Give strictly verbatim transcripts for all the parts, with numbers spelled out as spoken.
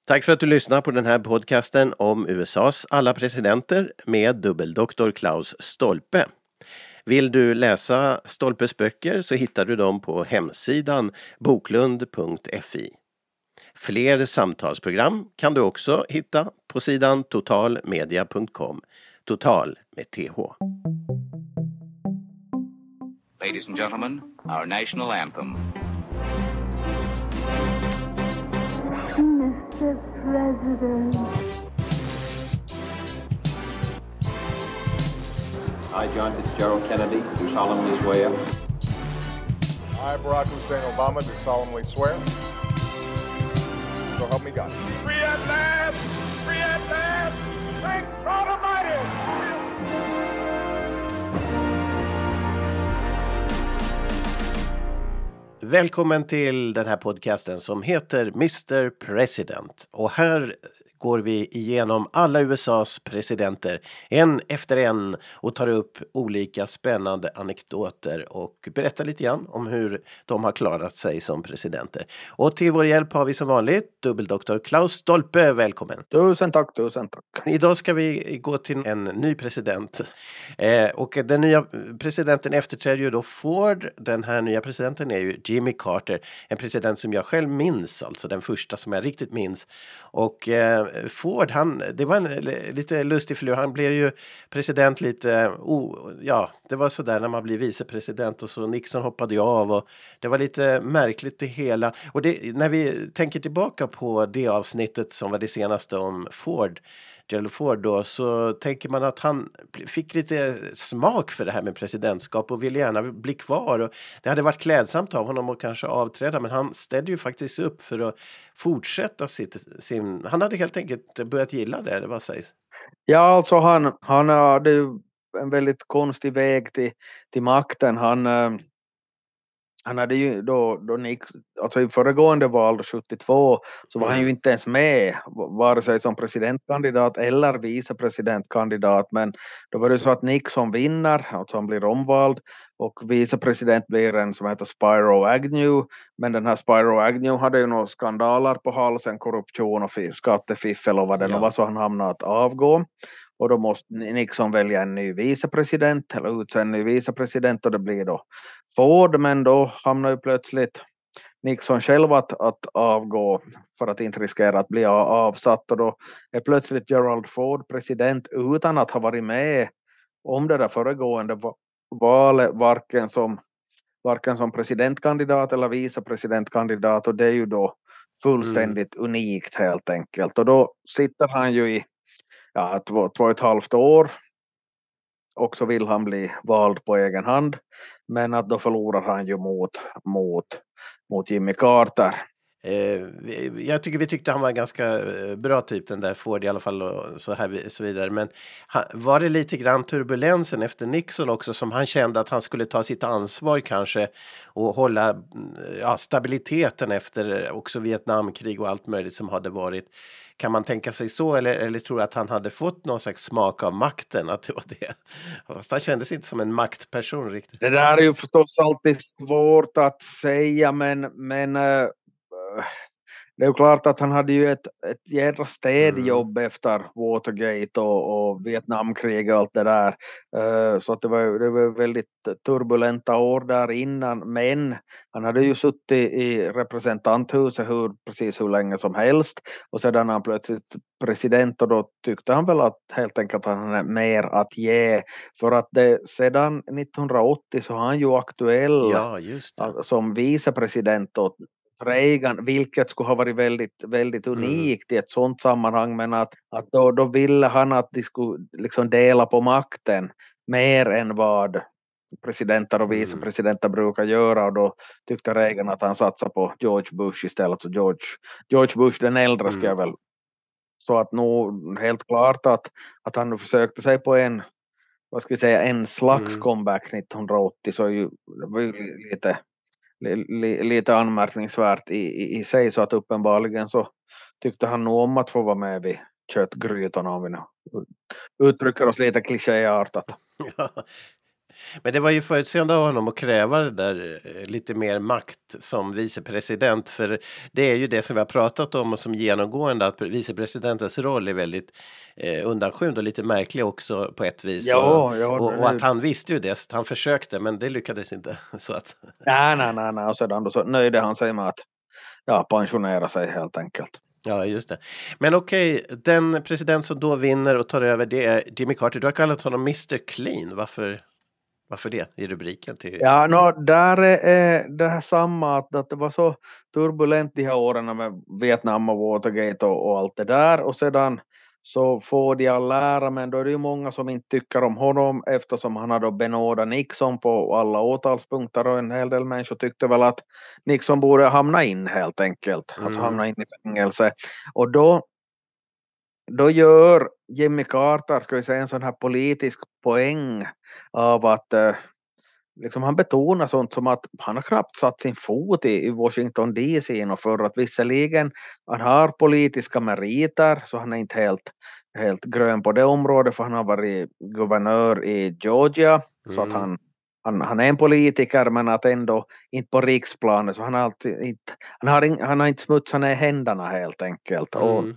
Tack för att du lyssnar på den här podcasten om U S A:s alla presidenter med dubbeldoktor Klaus Stolpe. Vill du läsa Stolpes böcker så hittar du dem på hemsidan boklund punkt fi. Fler samtalsprogram kan du också hitta på sidan totalmedia punkt com. Total med T H. Ladies and gentlemen, our national anthem. Mister President. I, John Fitzgerald Kennedy, do solemnly swear. I, Barack Hussein Obama, do solemnly swear. So help me God. Free at last! Free at last! Thank God Almighty! Välkommen till den här podcasten som heter mister President. Och här går vi igenom alla U S A:s presidenter en efter en och tar upp olika spännande anekdoter och berättar lite grann om hur de har klarat sig som presidenter. Och till vår hjälp har vi som vanligt dubbeldoktor Klaus Stolpe. Välkommen! Tusen tack, tusen tack. Idag ska vi gå till en ny president. Eh, och den nya presidenten efterträder ju då Ford. Den här nya presidenten är ju Jimmy Carter. En president som jag själv minns, alltså den första som jag riktigt minns. Och eh, Ford, han, det var en lite lustig förlor. Han blev ju president lite, oh, ja, det var sådär när man blir vicepresident och så Nixon hoppade ju av och det var lite märkligt det hela. Och det, när vi tänker tillbaka på det avsnittet som var det senaste om Ford, Gerald Ford då, så tänker man att han fick lite smak för det här med presidentskap och ville gärna bli kvar. Och det hade varit klädsamt av honom att kanske avträda, men han ställde ju faktiskt upp för att fortsätta sitt, sin... Han hade helt enkelt börjat gilla det, eller vad sägs? Ja, alltså han, han hade ju en väldigt konstig väg till, till makten. Han... eh, Han hade ju då, då Nix, alltså i föregående val sjuttiotvå så var han ju inte ens med vare sig som presidentkandidat eller vicepresidentkandidat, men då var det så att Nixon vinner, alltså han blir omvald och vicepresident blir en som heter Spiro Agnew, men den här Spiro Agnew hade ju några skandaler på halsen, korruption och skattefiffel och vad det nu var, så han hamnade att avgå. Och då måste Nixon välja en ny vicepresident eller utse en ny vicepresident och det blir då Ford, men då hamnar ju plötsligt Nixon själv att, att avgå för att inte riskera att bli avsatt, och då är plötsligt Gerald Ford president utan att ha varit med om det där föregående valet varken som, varken som presidentkandidat eller vicepresidentkandidat, och det är ju då fullständigt mm. unikt helt enkelt. Och då sitter han ju i ja, två, två och ett halvt år och så vill han bli vald på egen hand, men att då förlorar han ju mot, mot, mot Jimmy Carter. Eh, jag tycker vi tyckte han var en ganska bra typ, den där Ford i alla fall och så här så vidare, men han, var det lite grann turbulensen efter Nixon också som han kände att han skulle ta sitt ansvar kanske och hålla ja, stabiliteten efter också Vietnamkrig och allt möjligt som hade varit. Kan man tänka sig så, eller, eller tror att han hade fått någon slags smak av makten, att det var det? Fast han kändes inte som en maktperson riktigt. Det där är ju förstås alltid svårt att säga, men, men uh, det är ju klart att han hade ju ett, ett jädra städjobb mm. efter Watergate och, och Vietnamkrig och allt det där. Uh, så att det, var, det var väldigt turbulenta år där innan, men han hade ju suttit i representanthuset hur, precis hur länge som helst, och sedan han plötsligt president, och då tyckte han väl att helt enkelt att han är mer att ge, för att det, sedan nittonhundraåttio så har han ju aktuell ja, just det. Som vicepresident åt Reagan, vilket skulle ha varit väldigt, väldigt unikt mm. i ett sånt sammanhang, men att, att då, då ville han att de skulle liksom dela på makten mer än vad presidenter och vicepresidenter mm. brukar göra, och då tyckte Reagan att han satsar på George Bush istället, så George, George Bush den äldre mm. ska jag väl, så att nog helt klart att, att han försökte sig på en, vad ska jag säga, en slags mm. comeback nittonhundraåttio, så ju, det var ju lite lite anmärkningsvärt i, i, i sig, så att uppenbarligen så tyckte han nog om att få vara med vid köttgrytorna, om vi nu uttrycker oss lite klichéartat. Ja. Men det var ju förutseende av honom att kräva det där eh, lite mer makt som vicepresident, för det är ju det som vi har pratat om och som genomgående, att vicepresidentens roll är väldigt eh, undanskymd och lite märklig också på ett vis. Ja, och, ja, och, det- och att han visste ju det, så han försökte, men det lyckades inte. Så att, Nej, nej, nej, nej. Och sedan då så nöjde han sig med att ja, pensionera sig helt enkelt. ja, just det. Men okej, den president som då vinner och tar över, det är Jimmy Carter. Du har kallat honom mister Clean. Varför, varför det i rubriken till... Ja, no, där är det här samma att, att det var så turbulent de här åren med Vietnam och Watergate och, och allt det där, och sedan så får de all lära, men då är det ju många som inte tycker om honom eftersom han har då benådat Nixon på alla åtalspunkter, och en hel del människor tyckte väl att Nixon borde hamna in helt enkelt, Mm. att hamna in i fängelse. Och då Då gör Jimmy Carter, ska vi säga, en sån här politisk poäng av att eh, liksom han betonar sånt som att han har knappt satt sin fot i, i Washington D C, och för att visserligen han har politiska meriter, så han är inte helt, helt grön på det området, för han har varit guvernör i Georgia, så att Mm. han, han, han är en politiker, men att ändå inte på riksplanet, så han har, alltid, inte, han har, in, han har inte smutsat ner händerna helt enkelt. Och Mm.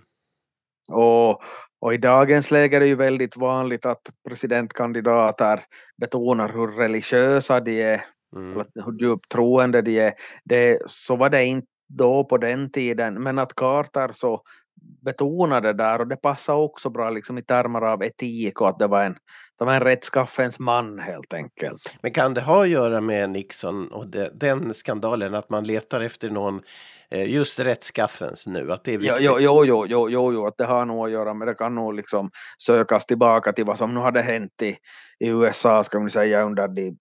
och, och i dagens läge är det ju väldigt vanligt att presidentkandidater betonar hur religiösa de är, Mm. eller hur djupt troende de är. Det, så var det inte då på den tiden, men att Carter så betonade det där, och det passar också bra liksom i termer av etik, och att det var en, det var en rättskaffens man helt enkelt. Men kan det ha att göra med Nixon och det, den skandalen, att man letar efter någon eh, just rättskaffens nu, att det är Jo, viktigt? jo, jo, jo, jo, jo, jo, att det har nog att göra med, det kan nog liksom sökas tillbaka till vad som nu hade hänt i, i U S A, ska man säga, under de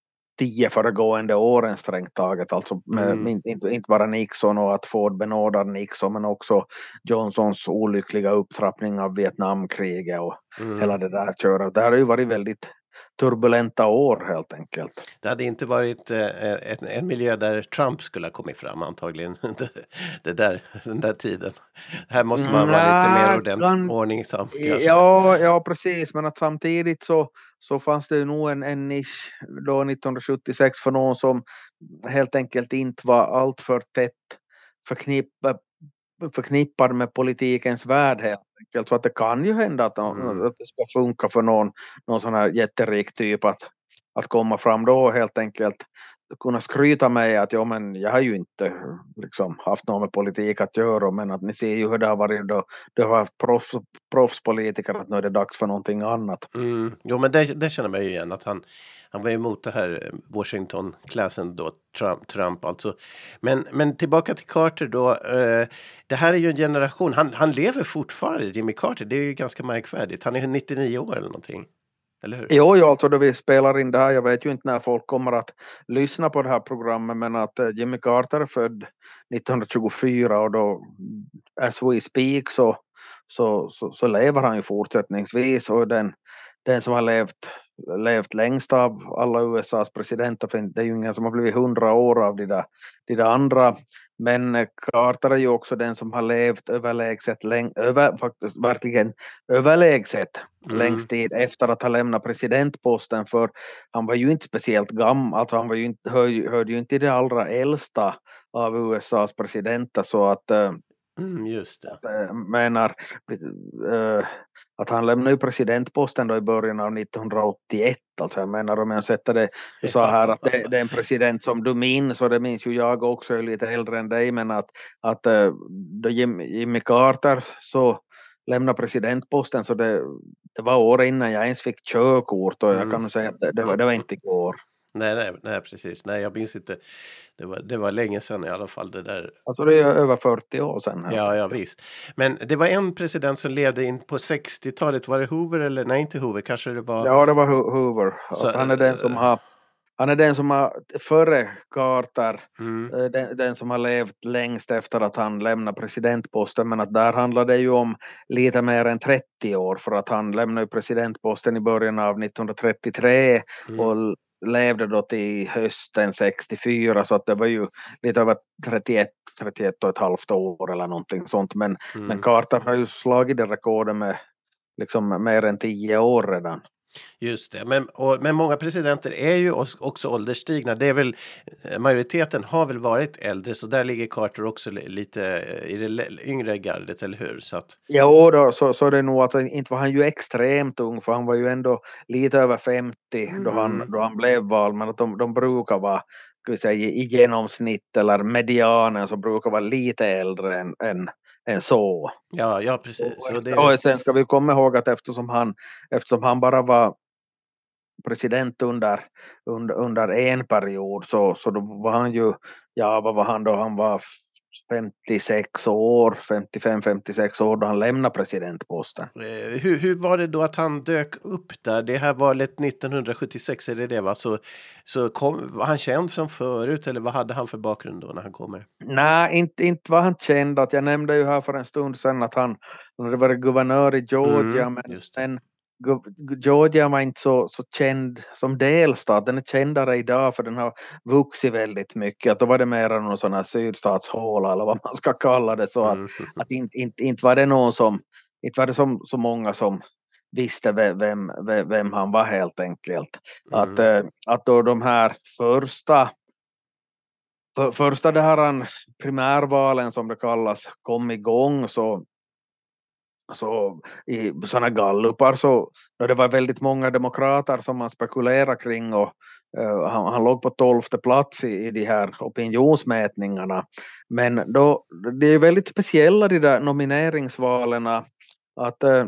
tio föregående åren strängt taget, alltså med, Mm. inte, inte, inte bara Nixon och att Ford benådar Nixon, men också Johnsons olyckliga upptrappning av Vietnamkriget och Mm. hela det där köret. Det har ju varit väldigt turbulenta år helt enkelt. Det hade inte varit eh, en, en miljö där Trump skulle ha kommit fram antagligen, det, det där, den där tiden. Här måste man vara lite mer Nej, ordent, kan- ordningsam kanske. Ja, ja, precis, men att samtidigt så, så fanns det ju nog en, en nisch då nittonhundrasjuttiosex för någon som helt enkelt inte var allt för tätt förknippad, förknippad med politikens värld helt enkelt. Så att det kan ju hända att, Mm. att det ska funka för någon, någon sån här jätterik typ att, att komma fram då helt enkelt kunna skryta med att ja, men jag har ju inte liksom haft något med politik att göra, men att ni ser ju hur det har varit då, det har haft proffs, proffspolitiker, att nu är det dags för någonting annat. Mm. Jo, men det, det känner man ju igen, att han, han var emot det här Washington-klassen då, Trump, Trump alltså. Men, men tillbaka till Carter då, eh, det här är ju en generation, han, han lever fortfarande, Jimmy Carter, det är ju ganska märkvärdigt, han är ju nittionio år eller någonting, eller hur? Jo, jo, alltså då vi spelar in det här, jag vet ju inte när folk kommer att lyssna på det här programmet, men att eh, Jimmy Carter är född nittonhundratjugofyra, och då as we speak så, så, så, så lever han ju fortsättningsvis, och den, den som har levt, levt längst av alla U S A:s presidenter, för det är ju ingen som har blivit hundra år av de där, de där andra, men eh, Carter är ju också den som har levt överlägset, läng, över, faktiskt verkligen överlägset Mm. längst tid efter att ha lämnat presidentposten, för han var ju inte speciellt gammal, alltså han var ju inte, hör, hörde ju inte till det allra äldsta av U S A:s presidenter, så att äh, Mm, just det. äh, menar äh, att han lämnade ju presidentposten då i början av nittonhundraåttioett, alltså jag menar, om jag sätter det, du sa här att det, det är en president som du minns, och det minns ju jag också, jag är lite äldre än dig, men att, att äh, då Jimmy, Jimmy Carter så lämna presidentposten, så det, det var år innan jag ens fick körkort, och jag Mm. kan nog säga att det, det, var, det var inte igår. Nej, nej, nej, precis. Nej, jag minns inte. Det var, det var länge sedan i alla fall det där. Alltså det är över fyrtio år sedan. Ja, ja, visst. Men det var en president som levde in på sextiotalet. Var det Hoover eller? Nej, inte Hoover. Kanske det var... Ja, det var Ho- Hoover. Så, att han är den som har Han är den som har, före Carter, Mm. eh, den, den som har levt längst efter att han lämnade presidentposten, men att där handlar det ju om lite mer än trettio år, för att han lämnade presidentposten i början av nittonhundratrettiotre Mm. och levde då till hösten sextiofyra, så att det var ju lite över trettioett, trettioett och ett halvt år eller någonting sånt, men, Mm. men Carter har ju slagit det rekordet med liksom mer än tio år redan. Just det, men, och, men många presidenter är ju också ålderstigna. Det är väl, majoriteten har väl varit äldre, så där ligger Carter också lite i det yngre gardet, eller hur? Så att... Ja, då, så, så det är nog att inte var han ju extremt ung, för han var ju ändå lite över femtio mm. då, han, då han blev vald, men att de, de brukar vara, ska vi säga, i, i genomsnitt eller medianen så brukar vara lite äldre än, än än så. Ja, ja precis. Och, det... och sen ska vi komma ihåg att eftersom han, eftersom han bara var president under, under, under en period, så, så då var han ju, ja vad var han då, han var femtiosex år, femtiofem femtiosex år då han lämnade presidentposten. Hur, hur var det då att han dök upp där? Det här valet nittonhundrasjuttiosex, är det det va? Så, så kom, var han känd som förut, eller vad hade han för bakgrund då när han kommer? Nej, inte, inte var han känd. Att jag nämnde ju här för en stund sedan att han hade varit guvernör i Georgia, mm, men, men Georgia var inte så, så känd som delstat. Den är kändare idag för den har vuxit väldigt mycket. Att då var det mer än någon sån här sydstatshåla eller vad man ska kalla det. Så mm. att, att inte, inte, inte var det någon som, inte var det som, så många som visste vem, vem, vem han var helt enkelt. Mm. Att, att då de här första för, första det här primärvalen som det kallas kom igång, så så i sådana gallupar så då det var väldigt många demokrater som man spekulerar kring, och uh, han, han låg på tolfte plats i, i de här opinionsmätningarna. Men då, det är väldigt speciella de där nomineringsvalen, att uh,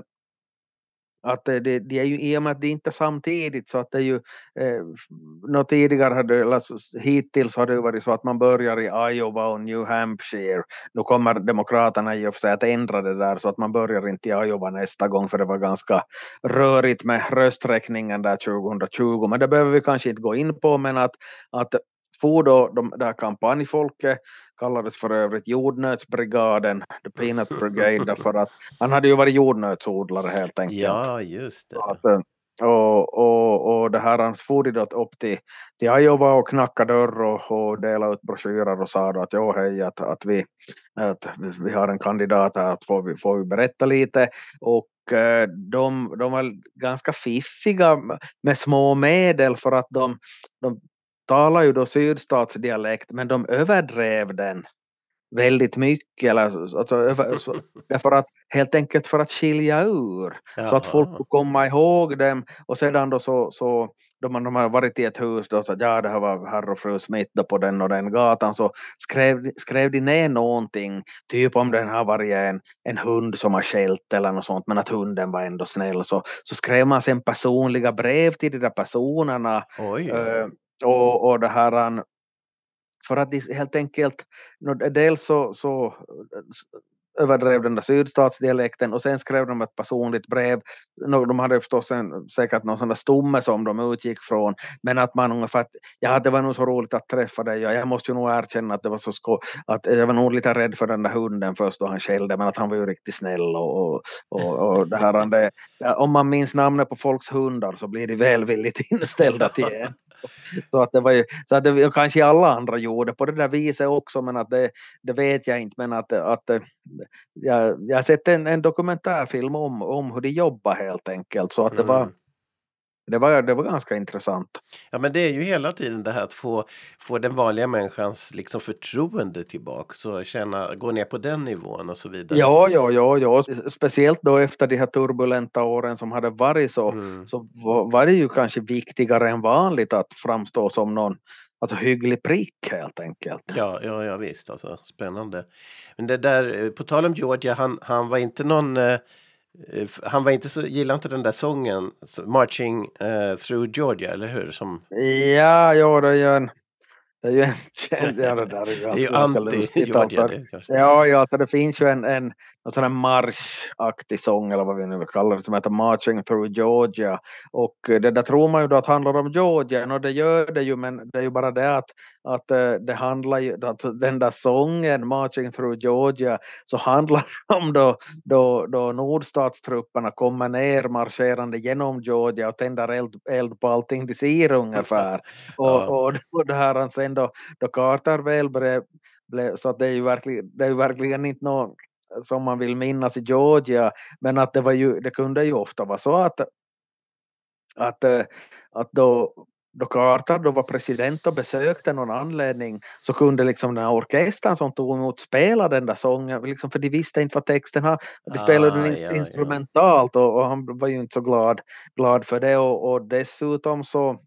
att det, det är ju i och med att det inte är samtidigt, så att det är ju eh, något tidigare hade, eller hittills har det varit så att man börjar i Iowa och New Hampshire. Nu kommer demokraterna i och för sig att ändra det där, så att man börjar inte i Iowa nästa gång, för det var ganska rörigt med rösträkningen där tjugohundratjugo, men det behöver vi kanske inte gå in på. Men att, att få då de där kampanjfolket kallades för övrigt jordnötsbrigaden, the peanut brigade, därför att han hade ju varit jordnötsodlare helt enkelt. Ja, just det. Att, och, och, och det här han for då upp till, till Iowa och knackade dörr och, och delade ut broschyrer och sa då att jo hej, att, att, vi, att vi har en kandidat här, att får vi, får vi berätta lite. Och de, de var ganska fiffiga med små medel, för att de, de talar ju då sydstatsdialekt, men de överdrev den väldigt mycket, eller, alltså, över, så, därför att, helt enkelt för att skilja ur. Jaha. Så att folk får komma ihåg dem, och sedan då så, så då man de har varit i ett hus då, så att ja, det här var herr och fru Smith då på den och den gatan, så skrev, skrev de ner någonting, typ om den har varit en, en hund som har skällt eller något sånt, men att hunden var ändå snäll, så, så skrev man sen personliga brev till de där personerna. Oj. Uh, och, och det här, för att de helt enkelt dels så, så överdrev den där sydstatsdialekten, och sen skrev de ett personligt brev. De hade förstås en, säkert någon sån där stomme som de utgick från, men att man ungefär, ja, det var nog så roligt att träffa dig, ja, jag måste ju nog erkänna att det var så sko- att jag var nog lite rädd för den där hunden först då han skällde, men att han var ju riktigt snäll, och, och, och, och det här, det, ja, om man minns namnet på folks hundar så blir de välvilligt inställda till en. Så att det var ju, så att det kanske alla andra gjorde på det där viset också, men att det, det vet jag inte, men att, att jag, jag har sett en, en dokumentärfilm om, om hur de jobbar helt enkelt, så att mm. det var Det var, det var ganska intressant. Ja, men det är ju hela tiden det här att få, få den vanliga människans liksom förtroende tillbaka, så känna, gå ner på den nivån och så vidare. Ja, ja, ja, ja. Speciellt då efter de här turbulenta åren som hade varit, så, mm. så var det ju kanske viktigare än vanligt att framstå som någon, alltså hygglig prick helt enkelt. Ja, ja, ja visst, alltså spännande. Men det där, på tal om Georgia, han, han var inte någon... Eh, Han var inte så, gillade inte den där sången Marching uh, Through Georgia, eller hur? Som... Ja, ja, det är ju en, det är ju en känd, ja, det där är ju, det är ju anti-Georgia. Ja, ja, det finns ju en, en, en sån här marschaktig sång, eller vad vi nu vill kalla det, som heter Marching Through Georgia. Och det där tror man ju då att handlar om Georgia, och det gör det ju, men det är ju bara det att, att det handlar ju, att den där sången Marching Through Georgia, så handlar om då, då, då nordstatstrupperna kommer ner marscherande genom Georgia och tänder eld, eld på allting de ser ungefär. och, ja. och, och det här sen då, då Carter väl blev, blev, så att det är ju verkligen, det är ju verkligen inte någon som man vill minnas i Georgia, men att det var ju, det kunde ju ofta vara så att att, eh, att då, då Carter då var president och besökte någon anledning, så kunde liksom den här orkestern som tog emot spela den där sången, liksom, för de visste inte vad texten har. De spelade Ah, den ja, instrumentalt och, och han var ju inte så glad, glad för det, och, och dessutom så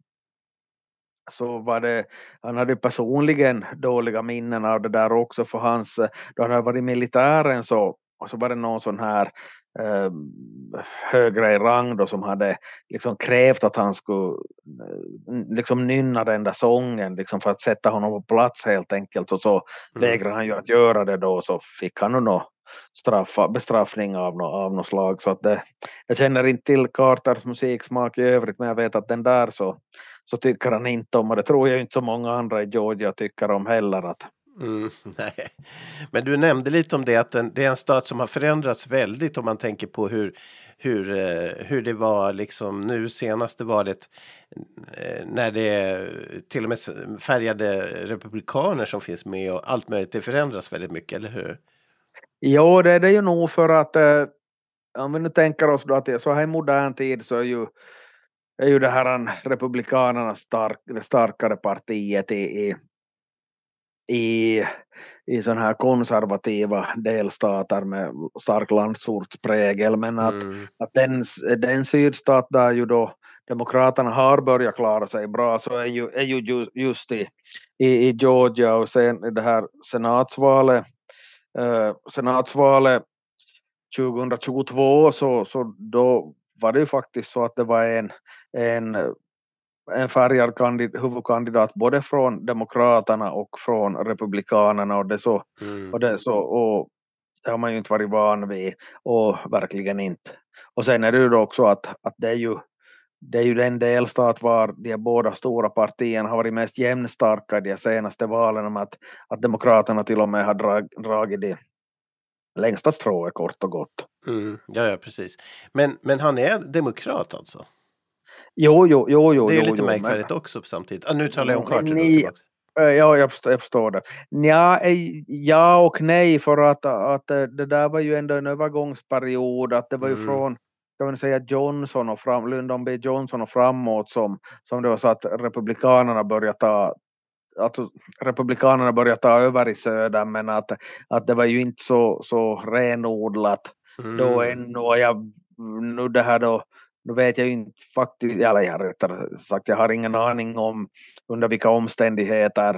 så var det, han hade personligen dåliga minnen av det där också, för hans, då han hade varit i militären så, och så var det någon sån här eh, högre i rang då som hade liksom krävt att han skulle eh, liksom nynna den där sången liksom för att sätta honom på plats helt enkelt, och så Mm. vägrade han ju att göra det då, så fick han nog straffa, bestraffning av, no, av något slag, så att det, jag känner inte till Carters musiksmak i övrigt, men jag vet att den där så så tycker han inte om, och det tror jag inte så många andra i Georgia tycker om heller. Att... Mm, nej. Men du nämnde lite om det, att den, det är en stat som har förändrats väldigt om man tänker på hur, hur, hur det var liksom nu senaste valet, när det till och med färgade republikaner som finns med och allt möjligt, det förändras väldigt mycket, eller hur? Jo, det är det ju nog, för att eh, om vi nu tänker oss då att så här i modern tid så är ju är ju det här republikanernas stark, det starkare partiet i, i, i, i sådana här konservativa delstater med stark landsortsprägel, men att, Mm. att den, den sydstat där ju då demokraterna har börjat klara sig bra, så är ju, är ju just i, i, i Georgia, och sen det här senatsvalet eh, senatsvalet tjugohundratjugotvå, så, så då var det ju faktiskt så att det var en, en, en färgad kandid, huvudkandidat både från demokraterna och från republikanerna, och det så, Mm. och det så, och det har man ju inte varit van vid, och verkligen inte. Och sen är det ju då också att, att det är ju det är ju den delstat var de båda stora partierna har varit mest jämnstarka i de senaste valen, om att, att demokraterna till och med har drag, dragit det längsta strået kort och gott. Mm. Ja, ja, precis. Men, men han är demokrat alltså? Jo, jo, jo, jo. Det är ju jo, lite jo, märkvärdigt men... också samtidigt. Ah, nu talar jag om Carter. Ni... Ja, jag förstår, jag förstår det. Ja, ja och nej, för att, att det där var ju ändå en övergångsperiod, att det var ju mm. från, kan man säga, Johnson och fram, Lyndon B. Johnson och framåt som, som det var så att republikanerna började ta att republikanerna började ta över i söder, men att, att det var ju inte så, så renodlat mm. då ännu, och jag, nu det här då, nu vet jag ju inte faktiskt, eller jag rättare sagt, jag har ingen aning om under vilka omständigheter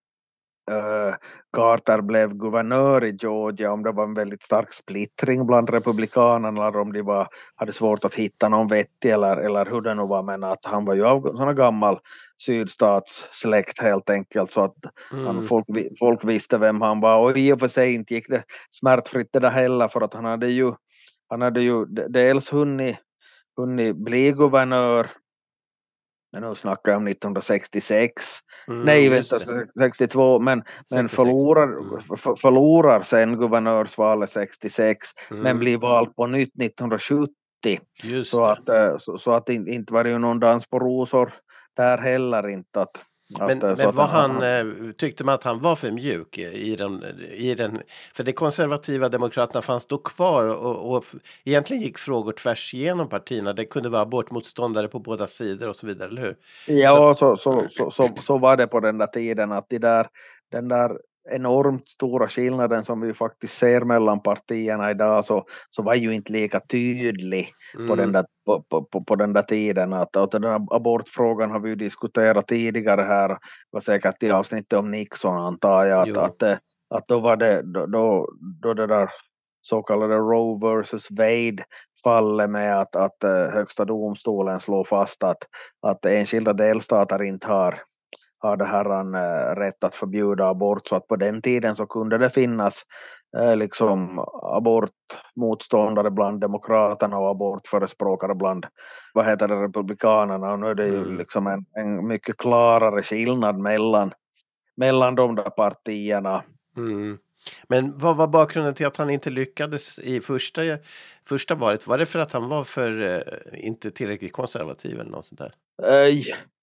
uh, Carter blev guvernör i Georgia, om det var en väldigt stark splittring bland republikanerna, eller om de var, hade svårt att hitta någon vettig, eller, eller hur det nu var, men att han var ju av sådana gammal sydstatssläkt helt enkelt, så att mm. han, folk, folk visste vem han var, och i och för sig inte gick det smärtfritt det där heller, för att han hade ju, han hade ju dels hunnit, hunnit bli guvernör, men nu snackar jag om nittonhundrasextiosex, mm, nej vänta, sextiotvå, men, men förlorar, mm. för, förlorar sen guvernörsvalet sextiosex, mm. men blir vald på nytt nittonhundrasjuttio, just så att, så, så att inte, inte var det ju någon dans på rosor där heller inte. Att, men att, men vad han, han tyckte man att han var för mjuk i den, i den, för de konservativa demokraterna fanns då kvar, och, och egentligen gick frågor tvärs igenom partierna. Det kunde vara abortmotståndare på båda sidor och så vidare, eller hur? Ja, så, så, så, så, så var det på den där tiden, att de där, den där enormt stora skillnaden som vi faktiskt ser mellan partierna idag, så, så var ju inte lika tydlig mm. på, den där, på, på, på den där tiden. Att, att den där abortfrågan har vi ju diskuterat tidigare här, det var säkert i avsnittet om Nixon, antar jag, att, att, att då var det då, då, då det där så kallade Roe versus Wade fallet med att, att högsta domstolen slår fast att, att enskilda delstater inte har har det här en, äh, rätt att förbjuda abort, så att på den tiden så kunde det finnas äh, liksom abortmotståndare bland demokraterna och abortförespråkare bland, vad heter det, republikanerna, och nu är det ju mm. liksom en, en mycket klarare skillnad mellan, mellan de där partierna. Mm. Men vad var bakgrunden till att han inte lyckades i första, första valet? Var det för att han var för äh, inte tillräckligt konservativ eller något sånt där? Äh,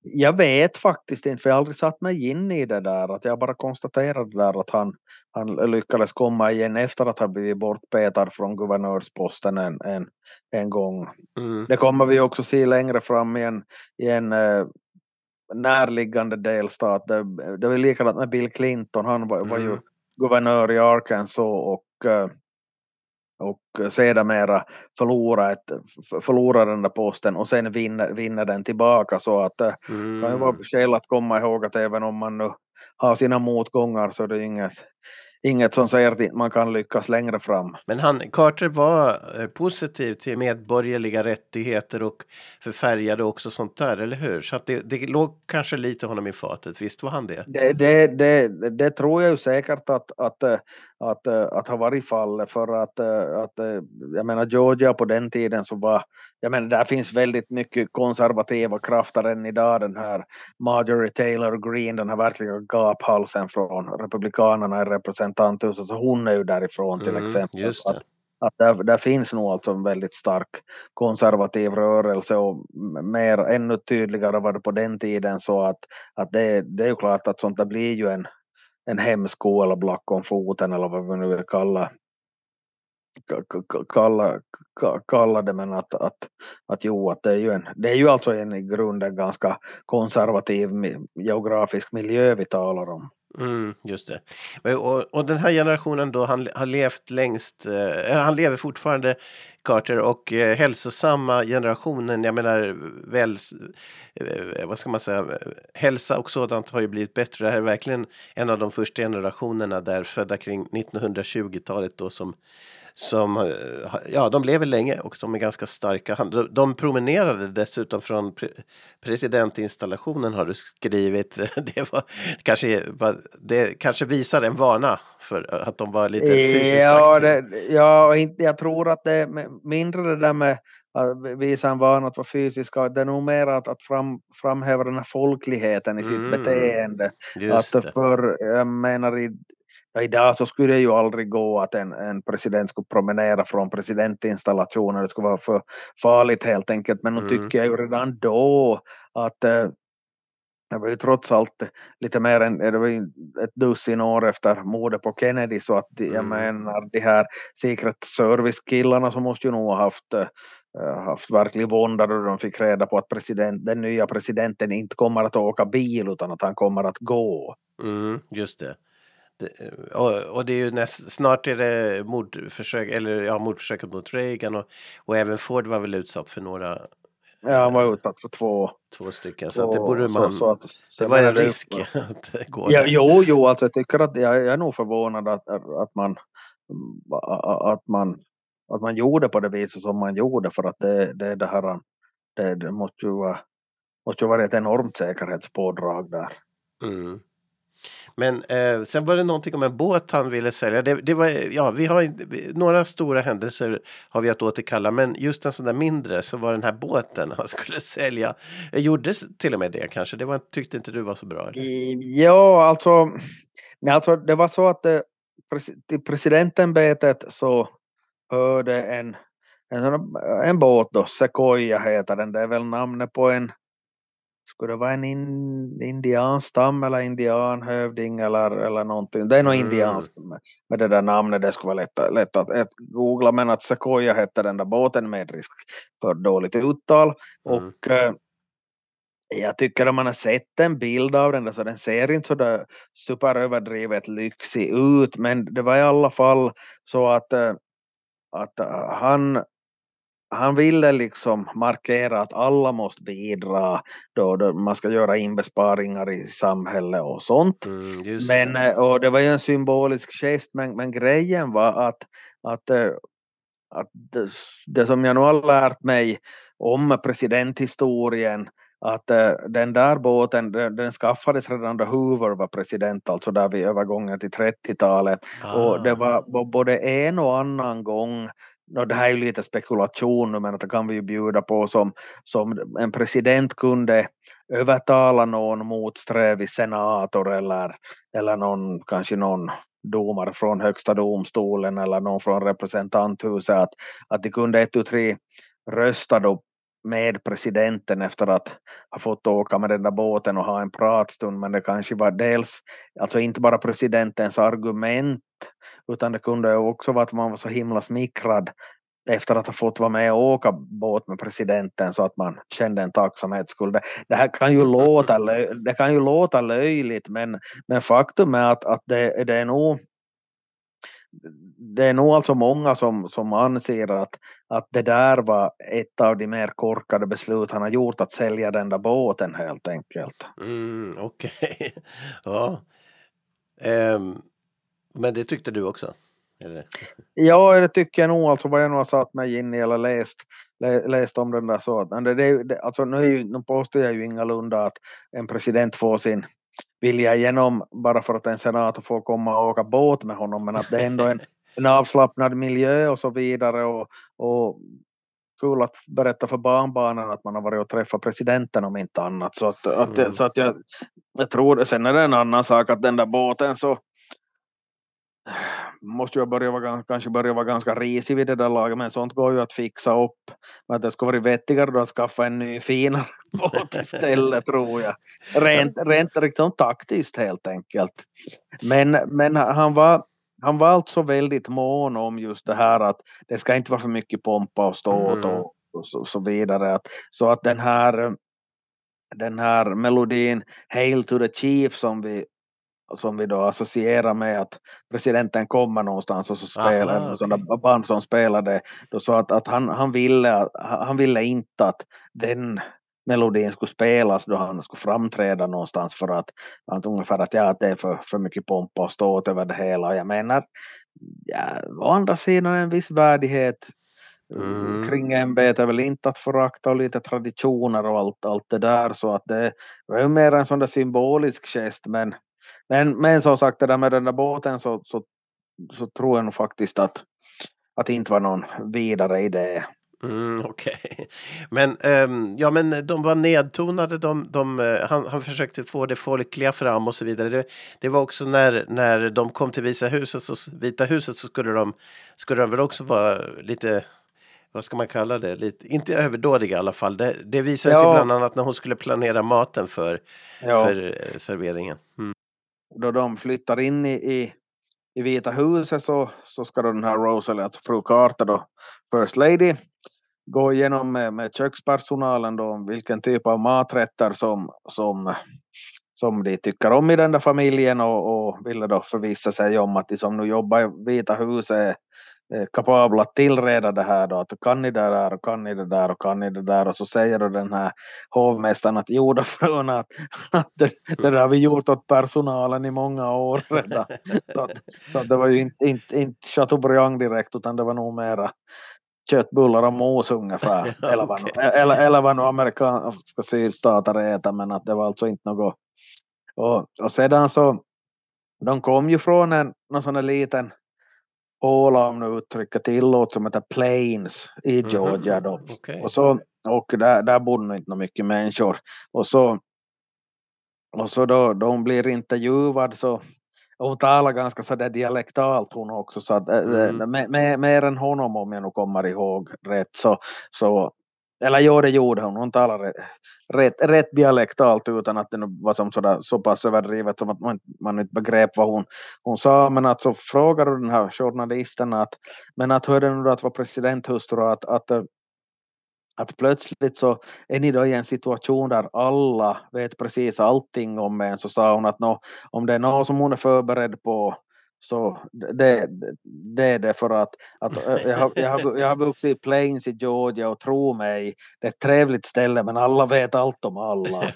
Jag vet faktiskt inte, för jag har aldrig satt mig in i det där. Att jag bara konstaterade där att han, han lyckades komma igen efter att ha blivit bortpetad från guvernörsposten en, en, en gång. Mm. Det kommer vi också se längre fram i en, i en uh, närliggande delstat. Det, det var likadant med Bill Clinton. Han var, mm. var ju guvernör i Arkansas och uh, och sedermera förlora, ett, förlora den där posten och sen vinna, vinna den tillbaka, så att det mm. kan ju vara skäl att komma ihåg att även om man nu har sina motgångar så är det inget, inget som säger att man kan lyckas längre fram. Men han, Carter var eh, positiv till medborgerliga rättigheter och förfärgade också sånt där, eller hur? Så att det, det låg kanske lite honom i fatet, visst var han det? Det, det, det, det tror jag ju säkert att, att, att, att, att ha varit fallet, för att, att jag menar Georgia på den tiden så var, jag menar där finns väldigt mycket konservativa krafter än idag. Den här Marjorie Taylor Greene, den här verkligen gaphalsen från republikanerna i representanthuset, så hon är ju därifrån till mm, exempel. Just det. Att, att där, där finns nog alltså en väldigt stark konservativ rörelse, och mer ännu tydligare var det på den tiden, så att, att det, det är ju klart att sånt där blir ju en, en hemsko eller black om foten eller vad vi nu vill kalla kalla, kalla det, men att, att, att jo, att det är ju en, det är ju alltså en i grunden ganska konservativ geografisk miljö vi talar om. Mm, just det. Och, och den här generationen då, han har levt längst, eh, han lever fortfarande, Carter, och eh, hälsosamma generationen, jag menar väl, eh, vad ska man säga, hälsa och sådant har ju blivit bättre. Det här är verkligen en av de första generationerna där, födda kring nittonhundratjugotalet då, som som, ja, de lever länge och de är ganska starka. De, de promenerade dessutom från pre- presidentinstallationen, har du skrivit. Det var kanske, det kanske visar en vana för att de var lite fysiskt ja, aktiva. Det, ja, jag tror att det är mindre det där med att visa en vana att vara fysiska. Det är nog mer att, att fram, framhäva den här folkligheten i sitt Mm, beteende. just att det. för, jag menar i Ja, idag så skulle det ju aldrig gå att en, en president skulle promenera från presidentinstallationen. Det skulle vara för farligt helt enkelt. Men nu Mm. tycker jag ju redan då att eh, det var ju trots allt lite mer än det var ju ett dussin år efter mordet på Kennedy. Så att jag Mm. menar, de här Secret Service-killarna som måste ju nog ha haft, äh, haft verklig vånda då de fick reda på att president, den nya presidenten inte kommer att åka bil utan att han kommer att gå. Mm, just det. Det, och, och det är ju näst, snart är det mordförsök, eller ja, mordförsöket mot Reagan, och, och även Ford var väl utsatt för några. Ja, han var utsatt för två. Två stycken, så att det borde man, så, så att, det var en risk att gå ja, där. Jo, jo, alltså jag tycker att jag, jag är nog förvånad att, att man att man att man gjorde på det viset som man gjorde, för att det, det, det här det, det måste ju vara måste ju vara ett enormt säkerhetspådrag där. Mm. Men eh, sen var det någonting om en båt han ville sälja. Det, det var, ja, vi har några stora händelser har vi att återkalla, men just en sån där mindre, så var den här båten han skulle sälja. Jag gjorde till och med det kanske. Det var, tyckte inte du var så bra? Eller? Ja, alltså, nej, alltså det var så att det, till presidentämbetet så hörde en en, en båt då, Sequoia heter den. Det är väl namnet på en, skulle det vara en in, indianstam eller indianhövding eller, eller någonting. Det är nog mm. indianskt med, med det där namnet. Det skulle vara lätt, lätt att, att googla, men att Sequoia hette den där båten med risk för dåligt uttal. Mm. Och eh, jag tycker att man har sett en bild av den där, så den ser inte så där superöverdrivet lyxig ut, men det var i alla fall så att, eh, att uh, han Han ville liksom markera att alla måste bidra då, då man ska göra inbesparingar i samhället och sånt. Mm, men, och det var ju en symbolisk gest, men, men grejen var att, att, att det, det som jag nu har lärt mig om presidenthistorien, att den där båten, den, den skaffades redan då Hoover var president, alltså där vid övergången till trettiotalet. Ah. Och det var både en och annan gång, och det här är ju lite spekulation nu, men det kan vi ju bjuda på, som, som en president kunde övertala någon motsträvig senator eller, eller någon, kanske någon domare från högsta domstolen eller någon från representanthuset att, att de kunde ett och tre rösta då med presidenten efter att ha fått åka med den där båten och ha en pratstund, men det kanske var dels, alltså inte bara presidentens argument, utan det kunde också vara att man var så himla smickrad efter att ha fått vara med och åka båt med presidenten så att man kände en tacksamhetsskuld. Det, det här kan ju låta, det kan ju låta löjligt, men, men faktum är att, att det, det är nog det är nog alltså många som, som anser att, att det där var ett av de mer korkade beslut han har gjort, att sälja den där båten helt enkelt. Mm, okej. Okay. Ja. Um, men det tyckte du också? Eller? Ja, det tycker jag nog. Alltså vad jag nog har satt mig in i eller läst, lä, läst om den där så. Men det, det, det, alltså nu, är ju, nu påstår jag ju ingalunda att en president får sin vilja igenom bara för att en senator får komma och åka båt med honom, men att det är ändå en, en avslappnad miljö och så vidare, och, och kul att berätta för barnbarnen att man har varit och träffat presidenten om inte annat, så att, att, mm. så att jag, jag tror det. Sen är det en annan sak att den där båten så måste ju börja vara, kanske börja vara ganska risig vid det där laget, men sånt går ju att fixa upp. Men det skulle vara vettigare då att skaffa en ny finare båt istället, tror jag. Rent, rent riktigt taktiskt helt enkelt. Men, men han var han var alltså väldigt mån om just det här att det ska inte vara för mycket pompa och ståt mm. och, och så, så vidare. Att, så att den här den här melodin Hail to the Chief som vi som vi då associerar med att presidenten kommer någonstans och så spelar en sån där band som spelade då, så att, att han, han, ville, han ville inte att den melodin skulle spelas då han skulle framträda någonstans, för att han ungefär att, ja, att det är för, för mycket pompa och ståt över det hela. Jag menar, ja, å andra sidan en viss värdighet mm. kring ämbetet är väl inte att förakta, och lite traditioner och allt, allt det där, så att det var ju mer en sån där symbolisk gest, men Men, men som sagt, det där med den där båten så, så, så tror jag nog faktiskt att, att det inte var någon vidare idé. Mm, okej. Okay. Men, um, ja, men de var nedtonade, de, de, han, han försökte få det folkliga fram och så vidare. Det, det var också när, när de kom till Vita huset, så, Vita huset så skulle de, skulle de väl också vara lite, vad ska man kalla det, lite, inte överdådiga i alla fall. Det, det visade ja. sig bland annat när hon skulle planera maten för, ja. för serveringen. Mm. Då de flyttar in i, i, i Vita huset så, så ska då den här Rosalie, alltså fru Carter då, First Lady, gå igenom med, med kökspersonalen då vilken typ av maträtter som, som, som de tycker om i den där familjen, och, och ville då förvissa sig om att de som nu jobbar i Vita huset är kapabla att tillreda det här då, att kan ni det där och kan ni det där och kan ni det där, och så säger då den här hovmästaren att jo då frun, att, att det, det där har vi gjort åt personalen i många år redan. så, att, så att det var ju inte, inte, inte Chateaubriand direkt, utan det var nog mera köttbullar och mos ungefär, ja, eller, vad, okay. eller, eller vad nu amerikanska sydstater äter, men att det var alltså inte något. Och, och sedan så de kom ju från en någon sån här liten håla, om nu uttrycka tillåt, som heter Plains i Georgia då. Mm-hmm. Okay. Och så och där, där bodde inte mycket människor, och så och så då de blir intervjuad så och hon talar ganska så där dialektalt hon också, så att mm. med, med, mer än honom om jag nu kommer ihåg rätt, så så eller jo, det gjorde hon. Hon talade rätt, rätt dialektalt utan att det var som sådär, så pass överdrivet som att man, man inte begrep vad hon, hon sa. Men att så frågade den här journalisten att, men att hur är det nu att vara presidenthustru, att, att, att plötsligt så är ni då i en situation där alla vet precis allting om en, så sa hon att no, om det är något som hon är förberedd på, så det, det är det, för att, att jag, har, jag, har, jag har vuxit i Plains i Georgia, och tro mig, det är ett trevligt ställe, men alla vet allt om alla.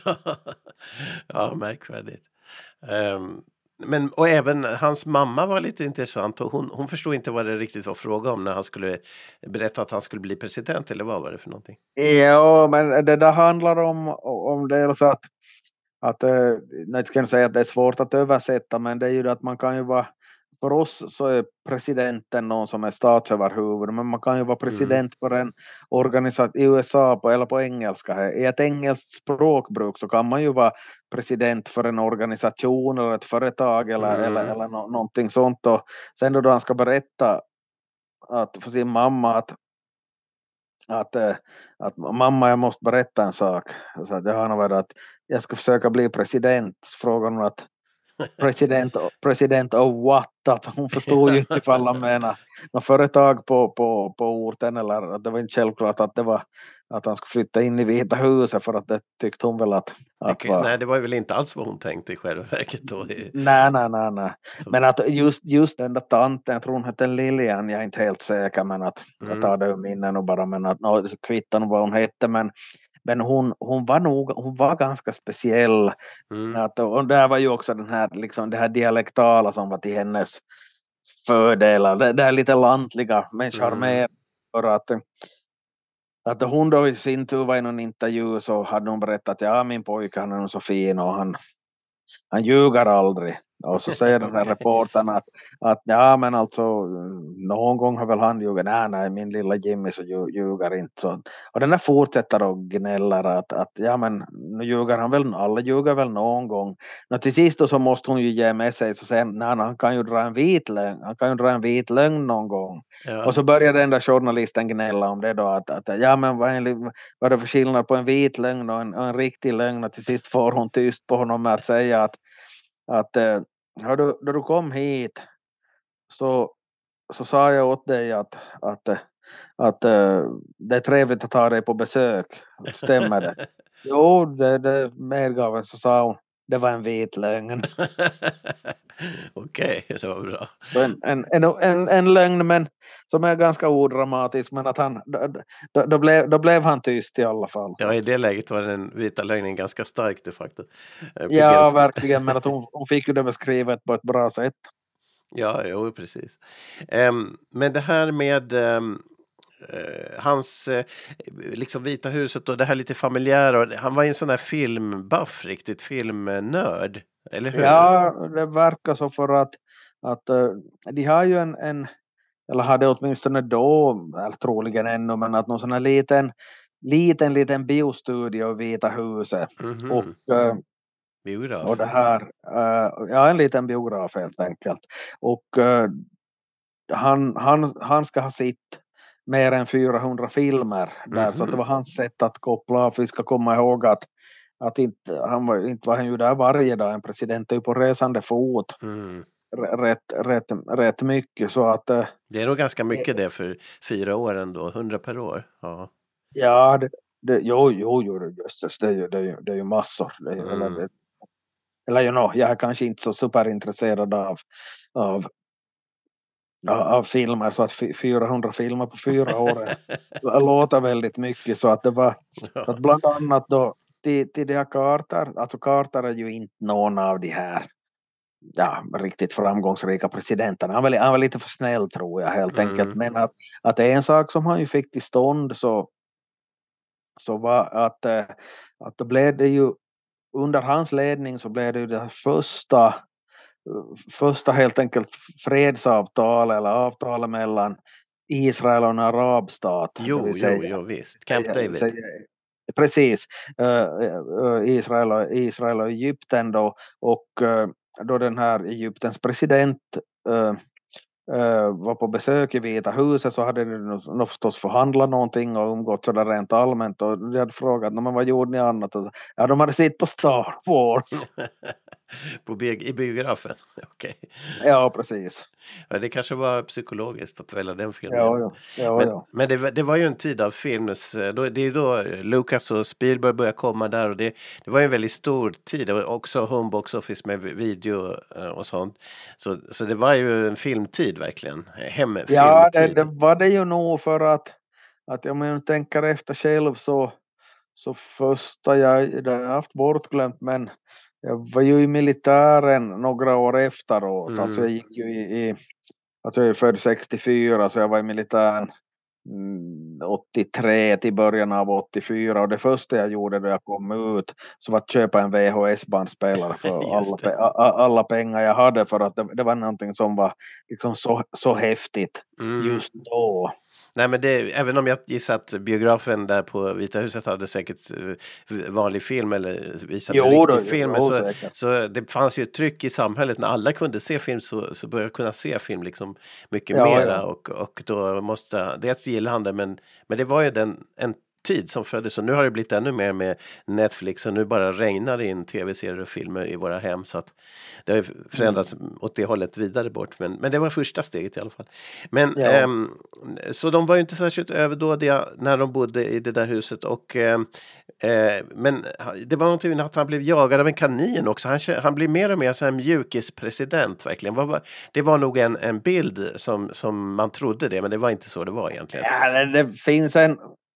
Ja, märkvärdigt. Um, men, och även hans mamma var lite intressant, och hon, hon förstod inte vad det riktigt var fråga om när han skulle berätta att han skulle bli president, eller vad var det för någonting? Ja, men det där handlar om, om det, alltså att, att jag ska säga att det är svårt att översätta, men det är ju det att man kan ju vara, för oss så är presidenten någon som är statsöverhuvud, men man kan ju vara president mm. för en organisation i U S A på, eller på engelska. I ett engelskt språkbruk så kan man ju vara president för en organisation eller ett företag eller, mm. eller, eller no, någonting sånt. Och sen då han ska berätta att, för sin mamma att, att, eh, att mamma, jag måste berätta en sak. Så att jag har nog varit att jag ska försöka bli president. Så frågar hon att president, president of what? Att hon förstod ju inte ifall han menar något företag på, på, på orten, eller att det var inte självklart att det var att han skulle flytta in i Vita huset, för att det tyckte hon väl att, att Det, var... nej, det var väl inte alls vad hon tänkte i själva verket då. Nej, nej, nej, nej. Så- Men att just, just den där tanten, jag tror hon hette Lilian, jag är inte helt säker, men att Mm. jag tar det ur minnen och bara, men att no, kvittan vad hon hette, men men hon, hon var nog, hon var ganska speciell. Mm. Att, och där var ju också den här, liksom det här dialektala som var till hennes fördelar. Det, det är lite lantliga, men charmerande. För att, att hon då i sin tur var i någon intervju, så hade hon berättat att ja, min pojke han är nog så fin och han, han ljuger aldrig. Och så säger den här Okej. reportern att, att ja, men alltså någon gång har väl han ljugit. Nej, nej, min lilla Jimmy så lju- ljuger inte. Så, och den där fortsätter och gnäller att, att ja, men nu ljuger han väl, alla ljuger väl någon gång. Och till sist då så måste hon ju ge med sig, så säger nej, han kan ju dra en vit lögn, han kan ju dra en vit lögn någon gång. Ja. Och så börjar den där journalisten gnälla om det då, att, att ja, men vad är, vad är det för skillnad på en vit lögn och en, och en riktig lögn? Och till sist får hon tyst på honom med att säga att att eh, hör du, då du kom hit så, så sa jag åt dig att, att, eh, att eh, det är trevligt att ta dig på besök. Stämmer det? Jo, det, det medgav, så sa hon. Det var en vit lögn. Okej, det var bra. En, en, en, en, en lögn, men som är ganska odramatisk, men att han, då, då, då, blev, då blev han tyst i alla fall. Ja, i det läget var den vita lögnen ganska stark de facto. Eh, på Ja, gränsen. verkligen, men att hon, hon fick ju det beskrivet på ett bra sätt. Ja, jo, precis. Ehm, men det här med ehm, eh, hans eh, liksom Vita huset och det här lite familjära, och han var ju en sån här filmbuff, riktigt filmnörd, eller hur? Ja, det verkar så, för att, att uh, de har ju en, en, eller hade åtminstone då, eller troligen ännu, men att någon sån här liten, liten, liten biostudio i Vita huset. Mhm. Och, uh, Biograf. och det här, uh, ja, en liten biograf helt enkelt. Och uh, han, han, han ska ha sitt mer än fyrahundra filmer där, Mhm. så att det var hans sätt att koppla av. Vi ska komma ihåg att att inte, han var, inte var han ju där varje dag, en president är ju på resande fot Mm. r- rätt, rätt, rätt mycket, så att eh, Det är nog ganska mycket det för fyra år ändå, hundra per år. Ja. ja, det, det, jo, jo, jo, jösses, det är ju, det är ju, det är ju massor. Det är, ju- Mm. eller, det, eller you know, jag är kanske inte så superintresserad av, av, av, av filmer, så att fy- fyrahundra filmer på fyra år är- låter väldigt mycket, så att det var så att bland annat då till, till de här Carter, alltså Carter är ju inte någon av de här ja, riktigt framgångsrika presidenterna. Han var, han var lite för snäll, tror jag, helt Mm. enkelt. Men att, att en sak som han ju fick till stånd så, så var att, eh, att då blev det ju under hans ledning så blev det ju det första första helt enkelt fredsavtal eller avtal mellan Israel och en arabstat. Jo, det vill jo, säga- jo, visst. Camp säga- David. säga- Precis, uh, uh, Israel, och, Israel och Egypten då, och uh, då den här Egyptens president uh, uh, var på besök i Vita huset, så hade de nog förstås förhandlat någonting och umgått sådär rent allmänt, och de hade frågat, men vad gjorde ni annat? Och så, ja, de hade sett på Star Wars. På bi- I biografen. Okej. Ja, precis. Ja, det kanske var psykologiskt att välja den filmen. Ja, ja, ja, Men, ja. men det, var- det var ju en tid av films, då, det är ju då Lucas och Spielberg började komma där, och det, det var ju en väldigt stor tid. Det var också homebox office med video eh, och sånt. Så, så det var ju en filmtid verkligen. Hemfilmtid. Ja, det, det var det ju nog, för att, att om jag tänker efter själv så, så första jag, det har jag haft bortglömt, men jag var ju i militären några år efteråt. Mm. Alltså jag gick ju i, i alltså jag är född sextiofyra, så jag var i militären mm, åttiotre till början av åttiofyra, och det första jag gjorde då jag kom ut så var att köpa en V H S-bandspelare för Just alla, det. pe- a- a- alla pengar jag hade, för att det, det var någonting som var liksom så, så häftigt. Mm. just då. Nej, men det, även om jag gissar att biografen där på Vita huset hade säkert eh, vanlig film eller visade Jo riktig då, film. jo, så, säkert. så det fanns ju ett tryck i samhället när alla kunde se film, så, så började kunna se film liksom mycket Ja, mera. ja. Och, och då måste, det gillar han det, men, men det var ju den, en tid som föddes, och nu har det blivit ännu mer med Netflix, och nu bara regnar det in tv-serier och filmer i våra hem, så att det har ju förändrats mm. åt det hållet vidare bort, men, men det var första steget i alla fall. Men Ja. ehm, så de var ju inte särskilt överdådiga när de bodde i det där huset, och ehm, eh, men det var någonting att han blev jagad av en kanin också. Han, han blir mer och mer så här mjukispresident verkligen. Vad var- Det var nog en, en bild som, som man trodde det, men det var inte så det var egentligen. Ja, det, det finns en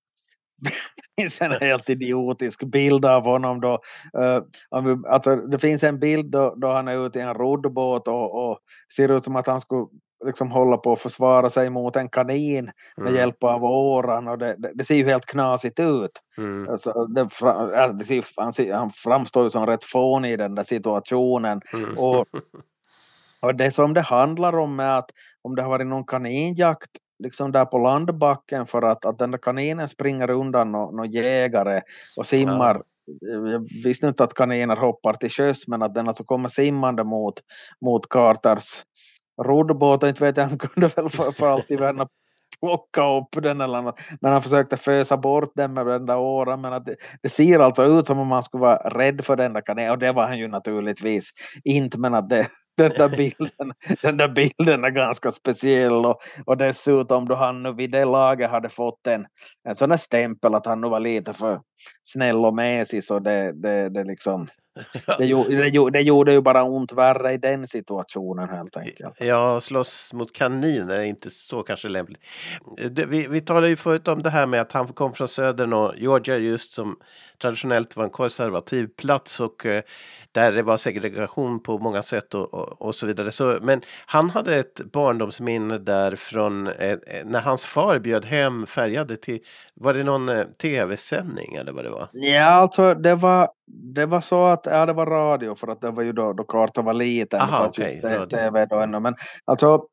det finns en helt idiotisk bild av honom då. Uh, om vi, alltså, det finns en bild då, då han är ute i en roddbåt och, och ser ut som att han skulle liksom hålla på att försvara sig mot en kanin med Mm. hjälp av åran, och det, det, det ser ju helt knasigt ut. Mm. Alltså, det, fra- alltså, det ser, ju- han, ser, han framstår ju som rätt fånig i den där situationen. Mm. Och, och det som det handlar om är att om det har varit någon kaninjakt liksom där på landbacken, för att, att den där kaninen springer undan någon no jägare och simmar. Jag visste inte att kaniner hoppar till sjöss, men att den alltså kommer simmande mot, mot Carters roddbåt, och inte vet jag, han kunde väl för, för alltid värna plocka upp den eller något, men han försökte fösa bort den med den där åran, men att det, det ser alltså ut som om man skulle vara rädd för den där kaninen, och det var han ju naturligtvis inte, men att det Den där, bilden, den där bilden är ganska speciell, och, och dessutom då han nu vid det laget hade fått en, en sån här stämpel att han nu var lite för snäll och mesig, så det, det, det liksom det, gjorde, det, gjorde, det gjorde ju bara ont värre i den situationen helt enkelt. Ja, slåss mot kaniner är inte så kanske lämpligt. Det- Vi, vi talade ju förut om det här med att han kom från södern, och Georgia just som traditionellt var en konservativ plats, och eh, där det var segregation på många sätt och, och, och så vidare. Så, men han hade ett barndomsminne där från eh, eh, när hans far bjöd hem färgade till, var det någon eh, tv-sändning eller vad det var? Ja, alltså det var, det var så att ja, det var radio, för att det var ju då, då Carter var liten. Aha, det var okej, ju radio. tv då ännu, men alltså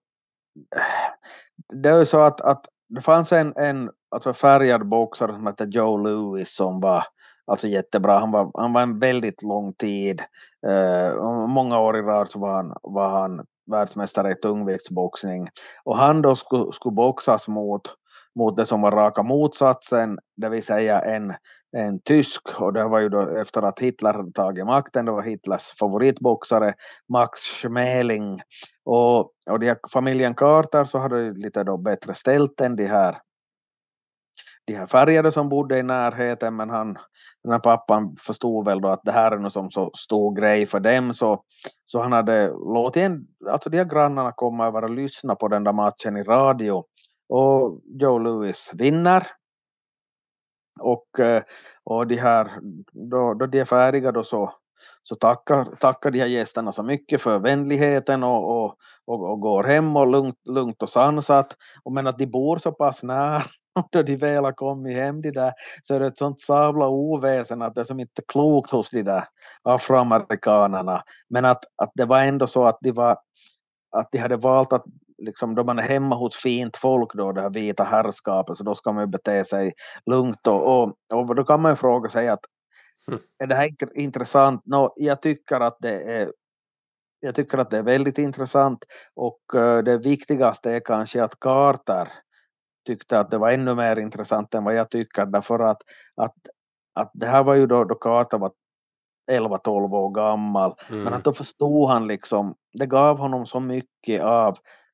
det är ju så att, att det fanns en, en alltså färgad boxare som hette Joe Louis som var alltså jättebra. Han var, han var en väldigt lång tid. Eh, och många år i rad så var han, var han världsmästare i tungviktsboxning. Och han då skulle, skulle boxas mot, mot det som var raka motsatsen, det vill säga en, en tysk. Och det var ju då efter att Hitler hade tagit makten, det var Hitlers favoritboxare Max Schmeling. Och, och de här, familjen Carter så hade ju lite då bättre ställt än de här de här färgade som bodde i närheten, men han, den här pappan förstod väl då att det här är något som så stor grej för dem, så, så han hade låtit en, alltså de här grannarna komma över och lyssna på den där matchen i radio, och Joe Louis vinner, och, eh, och de här, då, då de är färdiga då så så tackar, tackar de här gästerna så mycket för vänligheten, och, och, och, och går hem och lugnt, lugnt och sansat, och men att de bor så pass nära då de väl har kommit hem de där, så är det ett sånt sabla oväsen att det är som inte klokt hos de där afroamerikanerna, men att, att det var ändå så att de var att de hade valt att liksom, då man är hemma hos fint folk då, det här vita herrskapet, så då ska man ju bete sig lugnt, och, och, och då kan man ju fråga sig att är det här int- intressant? No, jag tycker att det är jag tycker att det är väldigt intressant, och uh, det viktigaste är kanske att Carter tyckte att det var ännu mer intressant än vad jag tycker, därför att, att, att det här var ju då, då Carter var elva tolv år gammal, Mm. men att då förstod han liksom, det gav honom så mycket av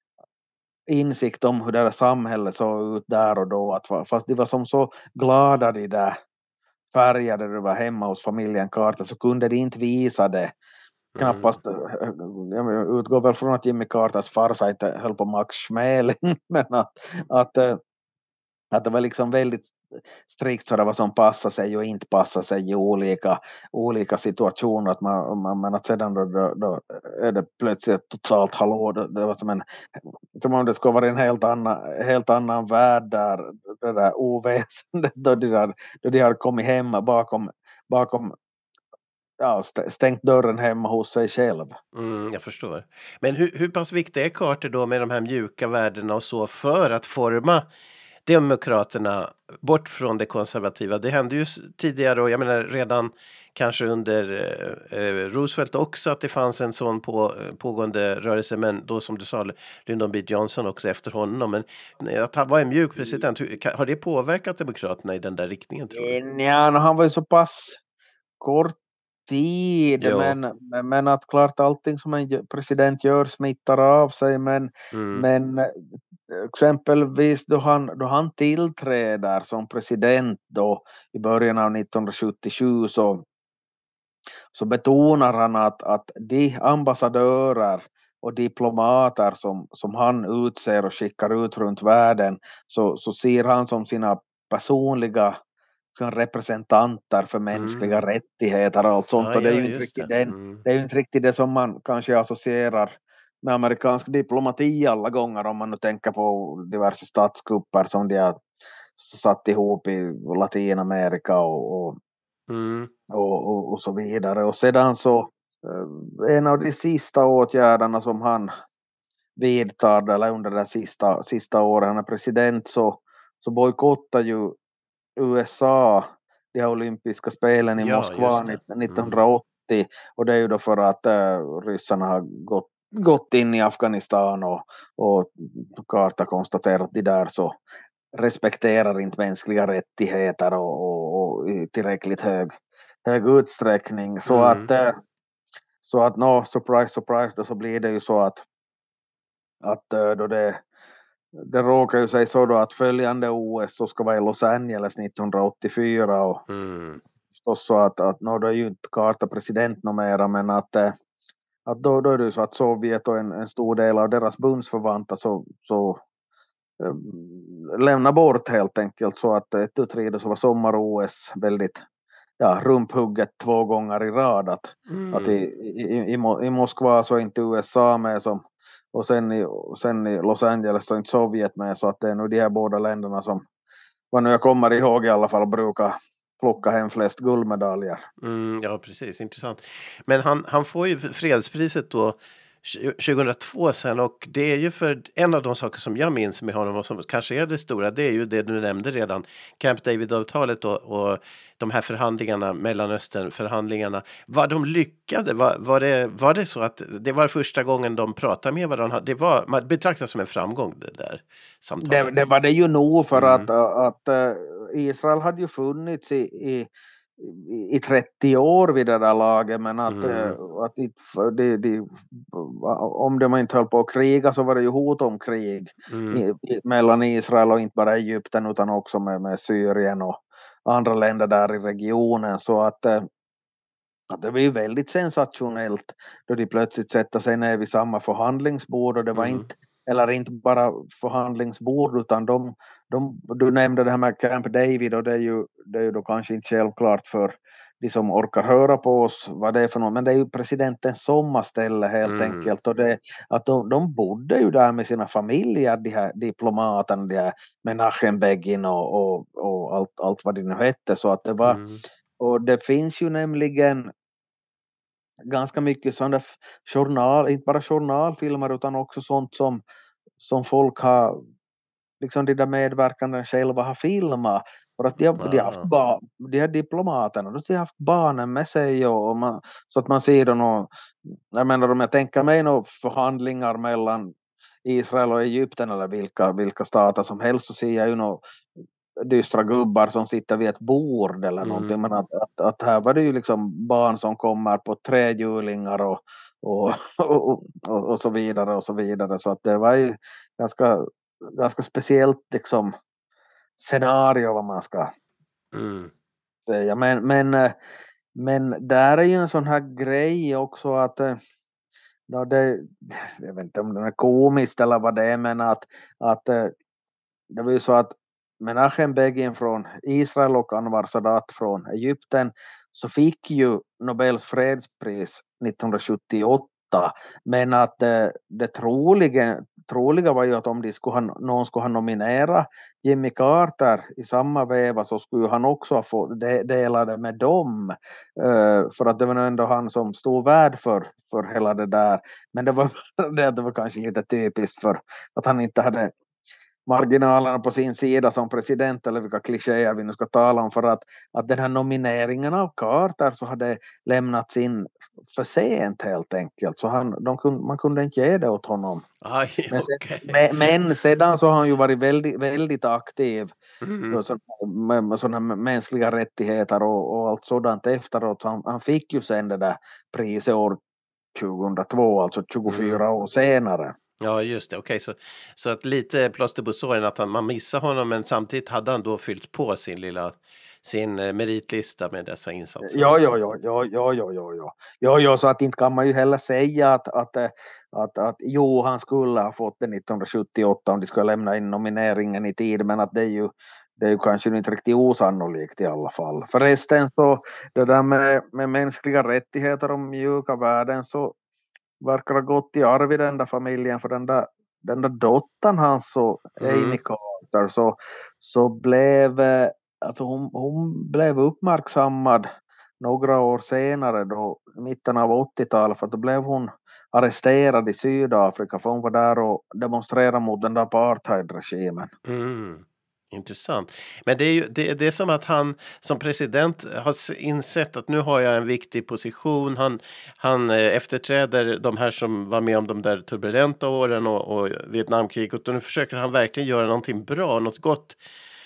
insikt om hur det här samhället såg ut där och då, att fast de var som så glada de där färgade det var hemma hos familjen Carter, så kunde de inte visa det. Knappast, jag utgår väl från att Jimmy Carters farsa inte höll på Max Schmeling, men att, att, att det var liksom väldigt strikt så det var som passar sig och inte passar sig i olika, olika situationer, att man, man, men att sedan då, då, då är det plötsligt totalt hallå, det, det var som en, som om det skulle vara en helt annan, helt annan värld där, det där oväsendet då de, där, då de har kommit hem bakom, bakom ja, stängt dörren hemma hos sig själv. Mm, jag förstår. Men hur, hur pass viktig är Carter då med de här mjuka värdena och så för att forma demokraterna bort från det konservativa? Det hände ju tidigare och jag menar redan kanske under eh, Roosevelt också att det fanns en sån på, pågående rörelse, men då som du sa Lyndon B. Johnson också efter honom. Men att han var en mjuk president, hur, har det påverkat demokraterna i den där riktningen, tror du? Ja, han var ju så pass kort tid, men, men, men att klart allting som en president gör smittar av sig, men, Mm. men exempelvis då han, då han tillträder som president då i början av nittonhundrasjuttiosju så, så betonar han att, att de ambassadörer och diplomater som, som han utser och skickar ut runt världen så, så ser han som sina personliga som representanter för mänskliga mm. rättigheter och allt sånt. Ja, och det är ja, ju inte riktigt det. Den, Mm. det är ju inte riktigt det som man kanske associerar med amerikansk diplomati alla gånger, om man nu tänker på diverse statskupper som de har satt ihop i Latinamerika och, och, mm. och, och, och så vidare. Och sedan så en av de sista åtgärderna som han vidtar eller under de sista, sista åren han är president så, så bojkottar ju U S A de här olympiska spelen i ja, Moskva mm. nittonhundraåttio, och det är ju då för att äh, ryssarna har gått, gått in i Afghanistan och, och Carter konstaterat att de där så respekterar inte mänskliga rättigheter och, och, och i tillräckligt hög, hög utsträckning så mm. att äh, så att no, surprise surprise då så blir det ju så att att äh, då det Det råkar ju sig så då att följande O S så ska vara i Los Angeles nittonhundraåttiofyra och mm. förstås så att, att no, då är ju inte Carter president numera, men att, att då, då är det ju så att Sovjet och en, en stor del av deras bundsförvanter så, så äh, lämnar bort helt enkelt, så att ett utrider så var sommar-O S väldigt ja, rumphugget två gånger i rad att, mm. att i, i, i, i Moskva så är inte U S A med som och sen i, sen i Los Angeles så är inte Sovjet med, så att det är nu de här båda länderna som vad nu jag kommer ihåg i alla fall brukar plocka hem flest guldmedaljer. Mm, ja, precis. Intressant. Men han, han får ju fredspriset då tjugohundratvå sen, och det är ju för en av de saker som jag minns med honom och som kanske är det stora, det är ju det du nämnde redan, Camp David-avtalet och, och de här förhandlingarna, Mellanöstern-förhandlingarna. Var de lyckade? Var, var, det, var det så att det var första gången de pratade med varandra? Det var, man betraktar som en framgång det där samtalet. Det, det var det ju nog för mm. att, att, att Israel hade ju funnits i, i i trettio år vid det där laget, men att, mm. att de, de, om de inte höll på att kriga så var det ju hot om krig mm. i, i, mellan Israel och inte bara Egypten utan också med, med Syrien och andra länder där i regionen, så att, att det var ju väldigt sensationellt då de plötsligt sätter sig ner vid samma förhandlingsbord, och det var mm. inte eller inte bara förhandlingsbord utan de, de, du nämnde det här med Camp David, och det är ju, det är ju då kanske inte självklart för de som orkar höra på oss vad det är för något, men det är ju presidentens sommarställe helt mm. enkelt, och det, att de, de bodde ju där med sina familjer, de här diplomaterna, de här Menachem Begin och, och, och allt, allt vad det nu hette, så att det var mm. och det finns ju nämligen ganska mycket sådana journal, inte bara journalfilmer utan också sånt som, som folk har, liksom de där medverkande själva har filmat, för att de har, de har haft ba, de här diplomaterna, de har haft barnen med sig, och, och man, så att man ser då någon, jag menar om jag tänker mig några förhandlingar mellan Israel och Egypten eller vilka, vilka stater som helst, så ser jag ju några dystra gubbar som sitter vid ett bord eller mm. någonting, men att, att, att här var det ju liksom barn som kommer på trähjulingar och, och, och, och, och så vidare och så vidare, så att det var ju ganska, ganska speciellt liksom scenario vad man ska mm. säga, men, men, men där är ju en sån här grej också att ja, det, jag vet inte om det är komiskt eller vad det är, men att, att det var ju så att Menachem Begin från Israel och Anwar Sadat från Egypten så fick ju Nobels fredspris nittonhundrasjuttioåtta veta, men att det, det troliga, troliga var ju att om de skulle ha, någon skulle ha nominerat Jimmy Carter i samma veva så skulle han också ha fått de, dela det med dem, uh, för att det var ändå han som stod värd för, för hela det där, men det var, det, det var kanske lite typiskt för att han inte hade marginalerna på sin sida som president, eller vilka klichéer vi nu ska tala om, för att, att den här nomineringen av Carter så hade lämnats in för sent helt enkelt, så han, de kunde, man kunde inte ge det åt honom. Aj, men, okay. men, men sedan så har han ju varit väldigt, väldigt aktiv mm. så, med, med sådana mänskliga rättigheter och, och allt sådant efteråt. Han, han fick ju sen det där priset år tjugohundratvå, alltså tjugofyra mm. år senare. Ja, just det. Okej, så, så att lite plåster på såren att han, man missade honom, men samtidigt hade han då fyllt på sin lilla sin eh, meritlista med dessa insatser. Ja, ja, ja, ja, ja, ja, ja, ja. Ja, ja, så att inte kan man ju heller säga att, att, att, att, att jo, han skulle ha fått det nittonhundrasjuttioåtta om de skulle lämna in nomineringen i tid, men att det är ju det är ju kanske inte riktigt osannolikt i alla fall. Förresten så det där med, med mänskliga rättigheter och mjuka värden så verkar ha gått i arv i den där familjen, för den där, den där dottern hans så mm. Amy Carter så, så blev alltså hon, hon blev uppmärksammad några år senare då mitten av åttiotalet, för då blev hon arresterad i Sydafrika för hon var där och demonstrerade mot den där apartheidregimen. Mm. Intressant. Men det är ju det, det är som att han som president har insett att nu har jag en viktig position. Han, han efterträder de här som var med om de där turbulenta åren och, och Vietnamkriget, och nu försöker han verkligen göra någonting bra, något gott.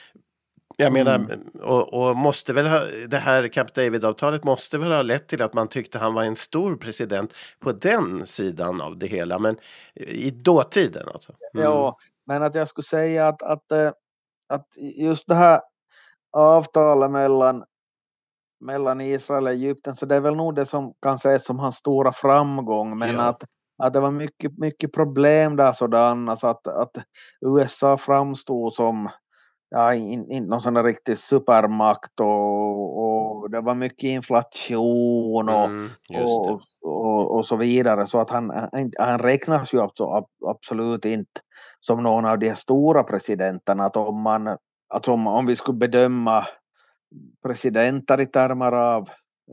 Jag mm. menar, och, och måste väl ha, det här Camp David-avtalet måste väl ha lett till att man tyckte han var en stor president på den sidan av det hela, men i dåtiden alltså. Mm. Ja, men att jag skulle säga att, att att just det här avtalet mellan, mellan Israel och Egypten, så det är väl nog det som kan sägas som hans stora framgång, men ja. att, att det var mycket, mycket problem där sådana, så att, att U S A framstod som ja, inte in, någon sån där riktig supermakt och, och det var mycket inflation och, mm, och, och, och så vidare, så att han, han, han räknas ju alltså absolut inte som någon av de stora presidenterna. Att om, man, att om, om vi skulle bedöma presidenter i termer av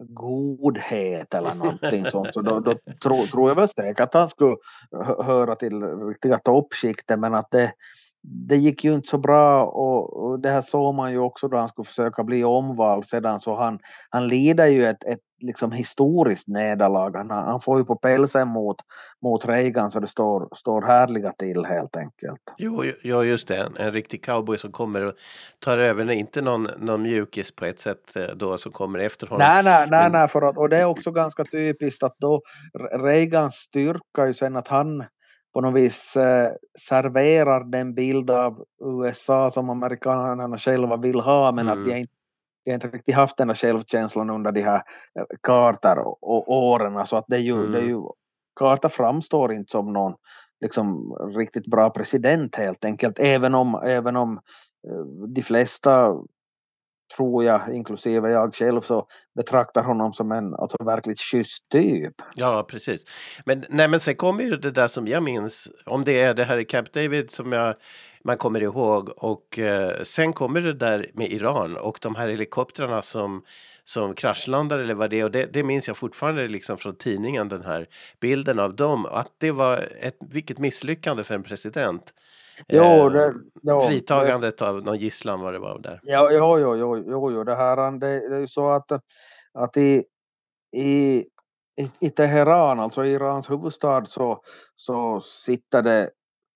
godhet eller någonting sånt, så då, då tror, tror jag väl säkert att han skulle höra till riktiga toppskiktet, men att det det gick ju inte så bra, och, och det här såg man ju också då han skulle försöka bli omvald sedan, så han, han lider ju ett, ett liksom historiskt nederlag. Han, han får ju på pälsen mot, mot Reagan, så det står, står härliga till helt enkelt. Jo, jo just det, en, en riktig cowboy som kommer och tar över, inte någon, någon mjukis på ett sätt då som kommer efter honom. Nej, nej, nej, nej för att, och det är också ganska typiskt att då Reagans styrka ju sen att han på något vis eh, serverar den bild av U S A som amerikanerna själva vill ha, men mm. att de inte, de inte riktigt haft den här självkänslan under de här Carter och, och åren, så att det är ju, mm. det är ju Carter framstår inte som någon liksom riktigt bra president helt enkelt, även om, även om eh, de flesta, tror jag, inklusive jag själv, så betraktar honom som en alltså, verkligt schysst typ. Ja, precis. Men, nej, men sen kommer ju det där som jag minns, om det är det här i Camp David som jag, man kommer ihåg, och eh, sen kommer det där med Iran och de här helikoptrarna som, som kraschlandar eller vad det är, och det, det minns jag fortfarande liksom från tidningen, den här bilden av dem, att det var ett vilket misslyckande för en president. Jo, det, jo, fritagandet det, av någon gisslan vad det var där. Ja, jo, jo, jo, jo, jo det här det, det är ju så att, att i, i, i Teheran, alltså i Irans huvudstad, så, så sitter det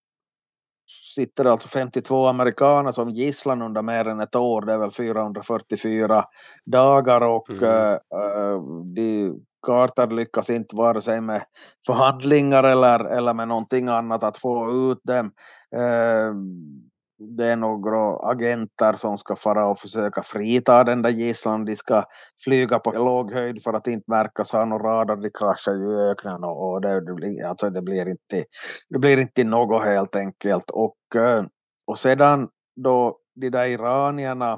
sitter det alltså femtiotvå amerikaner som gisslan under mer än ett år. Det är väl fyrahundrafyrtiofyra dagar, och mm. uh, de Carter lyckas inte vare sig med förhandlingar eller, eller med någonting annat att få ut dem. Uh, det är några agenter som ska fara och försöka frita den där gisslan. De ska flyga på låg höjd för att inte märka så några radar, de kraschar ju i öknen, och det, det, blir, alltså det, blir inte, det blir inte något helt enkelt. Och, och sedan då de där iranierna,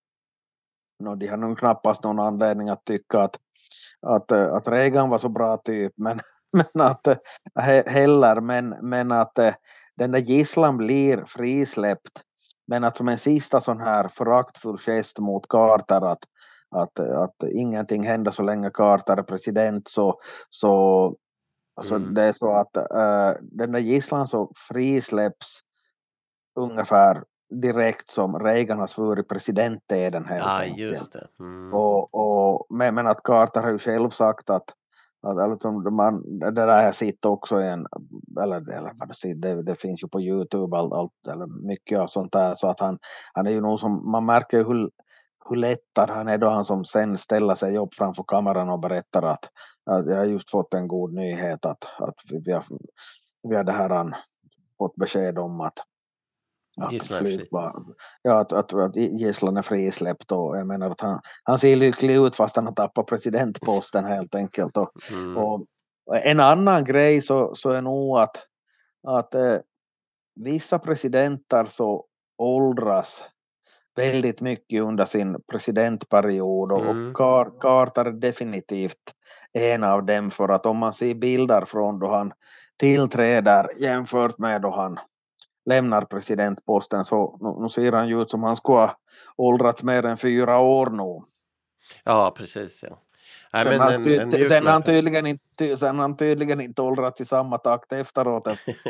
no, de har nog knappast någon anledning att tycka att, att, att Reagan var så bra typ, men men att he, heller, men, men att den där gisslan blir frisläppt, men att som en sista sån här föraktfull gest mot Carter att, att, att ingenting händer så länge Carter är president, så, så, mm. så det är så att uh, den där gisslan så frisläpps ungefär direkt som Reagan har svurit presidenteden helt ah, enkelt. Just det. Mm. Och, och, men, men att Carter har ju själv sagt att Att, alltså, man, det där jag sitter också i en, eller, eller vad det, det, det finns ju på YouTube allt, allt, eller mycket av sånt där, så att han, han är ju nog som, man märker ju hur, hur lättad han är då han som sen ställer sig upp framför kameran och berättar att, att jag har just fått en god nyhet att, att vi, vi, har, vi har det här han fått besked om att Gisslan är fri. Ja, att, att, att gisslan är frisläppt, och jag menar att han, han ser lycklig ut fast han har tappat presidentposten helt enkelt. Och, mm. och en annan grej så, så är nog att, att eh, vissa presidenter så åldras väldigt mycket under sin presidentperiod, och, mm. och Car- Carter är definitivt en av dem, för att om man ser bilder från då han tillträder jämfört med då han lämnar presidentposten, så nu, nu ser han ju ut som han skulle ha åldrats mer än fyra år nu. Ja, precis. Ja. Nej, sen, men han, en, ty- en sen, sen han tydligen inte, sen han tydligen inte åldrats i samma takt efteråt.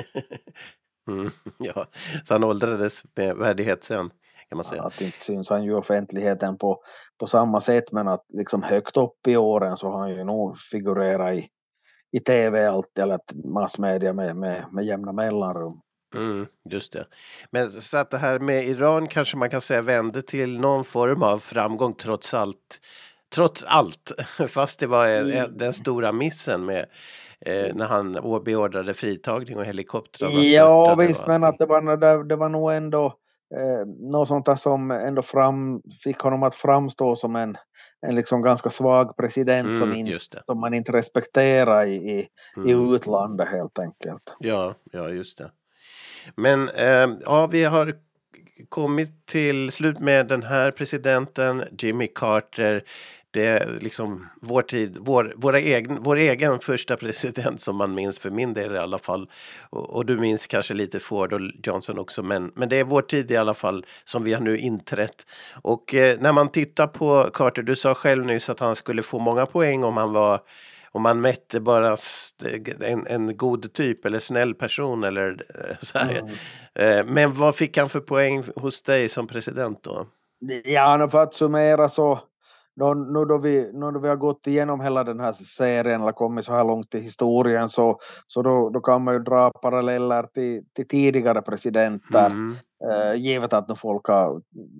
mm, ja, så han åldrades med värdighet sen, kan man säga. Att inte syns han ju offentligheten på, på samma sätt, men att liksom högt upp i åren så har han ju nog figurerat i, i tv allt, eller massmedia med, med, med jämna mellanrum. Mm, just det. Men så att det här med Iran kanske man kan säga vände till någon form av framgång trots allt. Trots allt. Fast det var mm. den stora missen med eh, när han beordrade fritagning och helikoptrar. Ja visst, men att det var, det, det var nog ändå eh, något sånt där som ändå fram, fick honom att framstå som en, en liksom ganska svag president mm, som, in, som man inte respekterar i, i, mm. i utlandet helt enkelt. Ja, ja just det. Men eh, ja, vi har kommit till slut med den här presidenten, Jimmy Carter. Det är liksom vår tid, vår, våra egen, vår egen första president som man minns, för min del i alla fall. Och, och du minns kanske lite Ford och Johnson också, men, men det är vår tid i alla fall som vi har nu inträtt. Och eh, när man tittar på Carter, du sa själv nyss att han skulle få många poäng om han var... Om man mätte bara en, en god typ eller snäll person eller så här. Mm. Men vad fick han för poäng hos dig som president då? Ja, för att summera så då, nu, då vi, nu då vi har gått igenom hela den här serien eller kommit så här långt i historien, så, så då, då kan man ju dra paralleller till, till tidigare presidenter. Mm. Uh, givet att nu folk har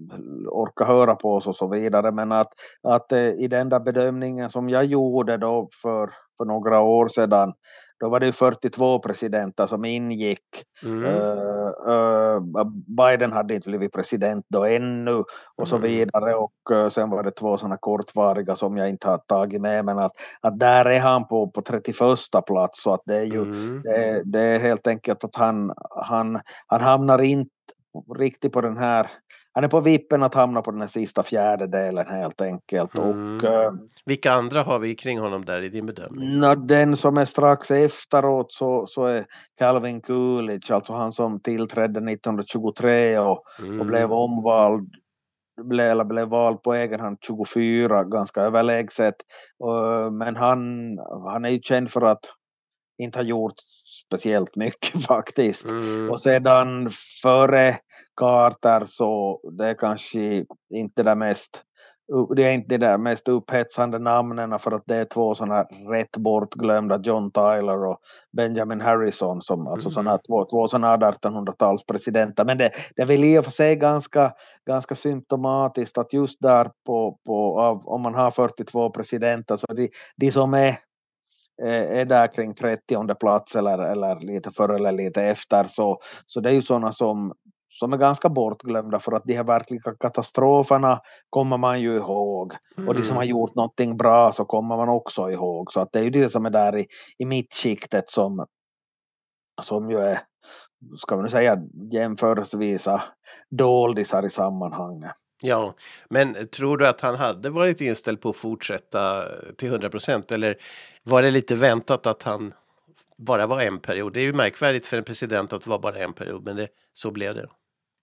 orkar höra på oss och så vidare, men att, att uh, i den där bedömningen som jag gjorde då för, för några år sedan, då var det fyrtiotvå presidenter som ingick. Mm. Uh, uh, Biden hade inte blivit president då ännu och så vidare, och uh, sen var det två sådana kortvariga som jag inte har tagit med, men att, att där är han på, på trettioförsta plats, så att det är ju mm. det, det är helt enkelt att han, han, han hamnar inte riktigt på den här, han är på vippen att hamna på den här sista fjärdedelen helt enkelt. Mm. Och, uh, vilka andra har vi kring honom där i din bedömning? Na, den som är strax efteråt så, så är Calvin Coolidge, alltså han som tillträdde nittonhundratjugotre och, mm. och blev omvald blev, eller blev vald på egen hand tjugofyra, ganska överlägset. Uh, men han, han är ju känd för att inte har gjort speciellt mycket faktiskt. Mm. Och sedan före Carter så det är kanske inte det mest det är inte det mest upphetsande namnen, för att det är två sådana rätt bortglömda, John Tyler och Benjamin Harrison, som mm. alltså sådana två, två sådana artonhundratals presidenter. Men det, det är väl i och för sig ganska, ganska symptomatiskt att just där på, på av, om man har fyrtiotvå presidenter, så de, de som är är där kring trettionde plats eller, eller lite före eller lite efter, så, så det är ju sådana som, som är ganska bortglömda, för att de här verkliga katastroferna kommer man ju ihåg, mm. och de som har gjort någonting bra så kommer man också ihåg, så att det är ju det som är där i, i mittskiktet som, som ju är, ska man säga, jämförelsevis doldisar i sammanhanget. Ja, men tror du att han hade varit inställd på att fortsätta till hundra procent, eller var det lite väntat att han bara vara en period. Det är ju märkvärdigt för en president att vara bara en period, men det, så blev det.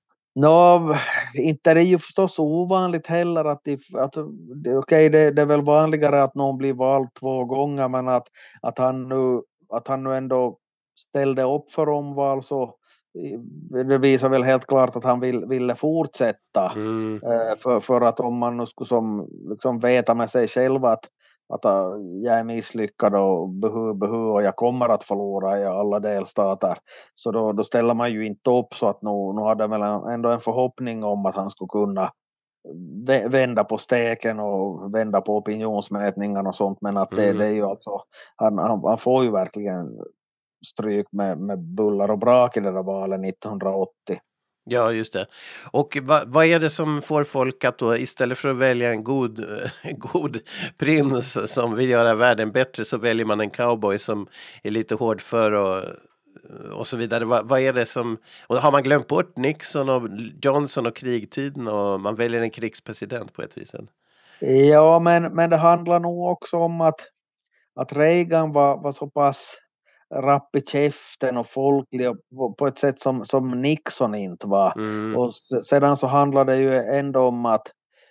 Nå, inte är det ju förstås ovanligt heller att, det, att det, okej, det, det är väl vanligare att någon blir vald två gånger, men att, att, han, nu, att han nu ändå ställde upp för omval, så det visar väl helt klart att han vill, ville fortsätta. Mm. För, för att om man nu skulle som, liksom veta med sig själv att, att jag är misslyckad och behu, behu och jag kommer att förlora i alla delstater, så då, då ställer man ju inte upp, så att nu, nu hade väl ändå en förhoppning om att han skulle kunna vända på steken och vända på opinionsmätningarna och sånt, men att det, mm. det är ju alltså han, han, han får ju verkligen stryk med, med bullar och brak i det där valet nittonhundraåttio. Ja, just det. Och va, vad är det som får folk att då istället för att välja en god, en god prins som vill göra världen bättre, så väljer man en cowboy som är lite hård för och, och så vidare. Va, vad är det som... Och har man glömt bort Nixon och Johnson och krigtiden och man väljer en krigspresident på ett vis? Ja, men, men det handlar nog också om att, att Reagan var, var så pass rapp i käften och folklig på ett sätt som, som Nixon inte var. Mm. Och sedan så handlar det ju ändå om att,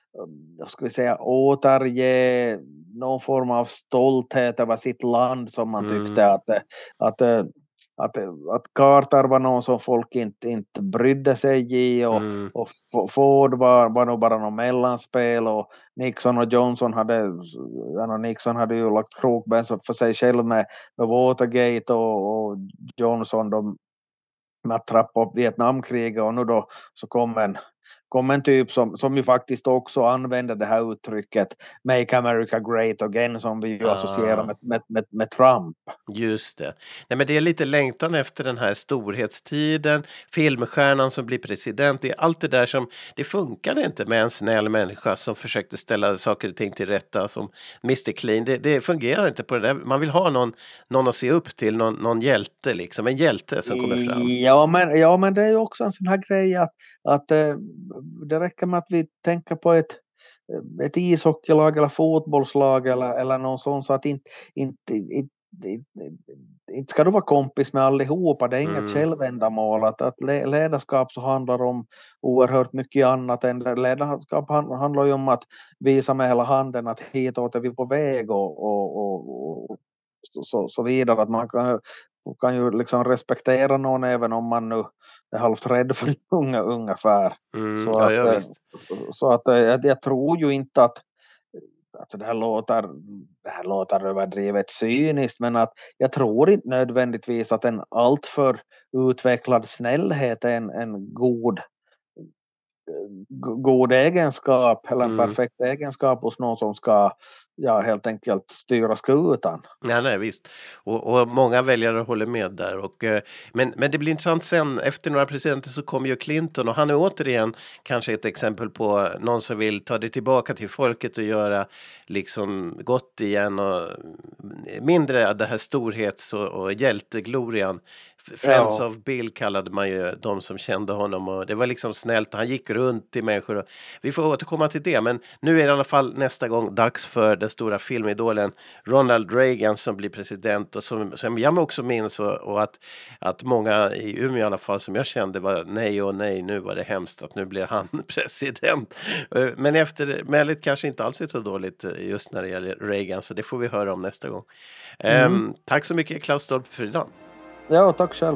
ska vi säga, återge någon form av stolthet över sitt land som man mm. tyckte att, att, att, att Carter var någon som folk inte, inte brydde sig i, och, mm. och Ford var, var nog bara någon mellanspel, och Nixon och Johnson hade, ja, Nixon hade ju lagt krokben för sig själv med, med Watergate, och, och Johnson de, med att trappa upp Vietnamkriget, och nu då så kom en kom en typ som, som ju faktiskt också använde det här uttrycket Make America Great Again, som vi ju ah. associerar med, med, med, med Trump. Just det. Nej, men det är lite längtan efter den här storhetstiden, filmstjärnan som blir president, det är allt det där som, det funkade inte med en snäll människa som försökte ställa saker och ting till rätta som mister Clean. Det, det fungerar inte på det där. Man vill ha någon, någon att se upp till, någon, någon hjälte liksom, en hjälte som kommer fram. Ja, men, ja, men det är ju också en sån här grej att, att det räcker med att vi tänker på ett, ett ishockeylag eller fotbollslag eller, eller någon sån, så att inte, inte, inte, inte ska du vara kompis med allihopa. Det är inget mm. självändamål. Att, att ledarskap så handlar om oerhört mycket annat än ledarskap handlar ju om att visa med hela handen att hitåt är vi på väg och, och, och, och så, så vidare. Att man kan, kan ju liksom respektera någon även om man nu är halvt rädd för unga ungefär. Mm, så, ja, att, ja, så, så att jag, jag tror ju inte att alltså det här låter det här låter överdrivet cyniskt, men att jag tror inte nödvändigtvis att en alltför utvecklad snällhet är en, en god god egenskap eller en mm. perfekt egenskap hos någon som ska ja, helt enkelt styra skutan. Ja, nej, visst. Och, och många väljare håller med där. Och, men, men det blir intressant sen, efter några presidenter så kommer ju Clinton, och han är återigen kanske ett exempel på någon som vill ta det tillbaka till folket och göra liksom gott igen och mindre det här storhets- och, och hjälteglorian. Friends ja. of Bill kallade man ju de som kände honom, och det var liksom snällt. Han gick runt till människor. Och vi får återkomma till det, men nu är det i alla fall nästa gång dags för den stora filmidolen Ronald Reagan som blir president, och som, som jag också minns och, och att, att många i Umeå i alla fall som jag kände var nej och nej, nu var det hemskt att nu blir han president. Men eftermälet kanske inte alls är så dåligt just när det gäller Reagan, så det får vi höra om nästa gång. Mm. Um, tack så mycket Klaus Stolpe för idag. Ja, tack själv.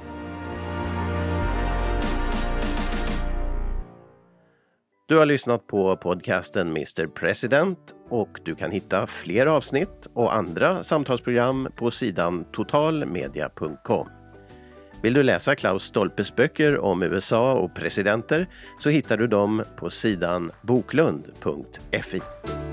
Du har lyssnat på podcasten mister President, och du kan hitta fler avsnitt och andra samtalsprogram på sidan totalmedia punkt com. Vill du läsa Klaus Stolpes böcker om U S A och presidenter så hittar du dem på sidan boklund punkt f i.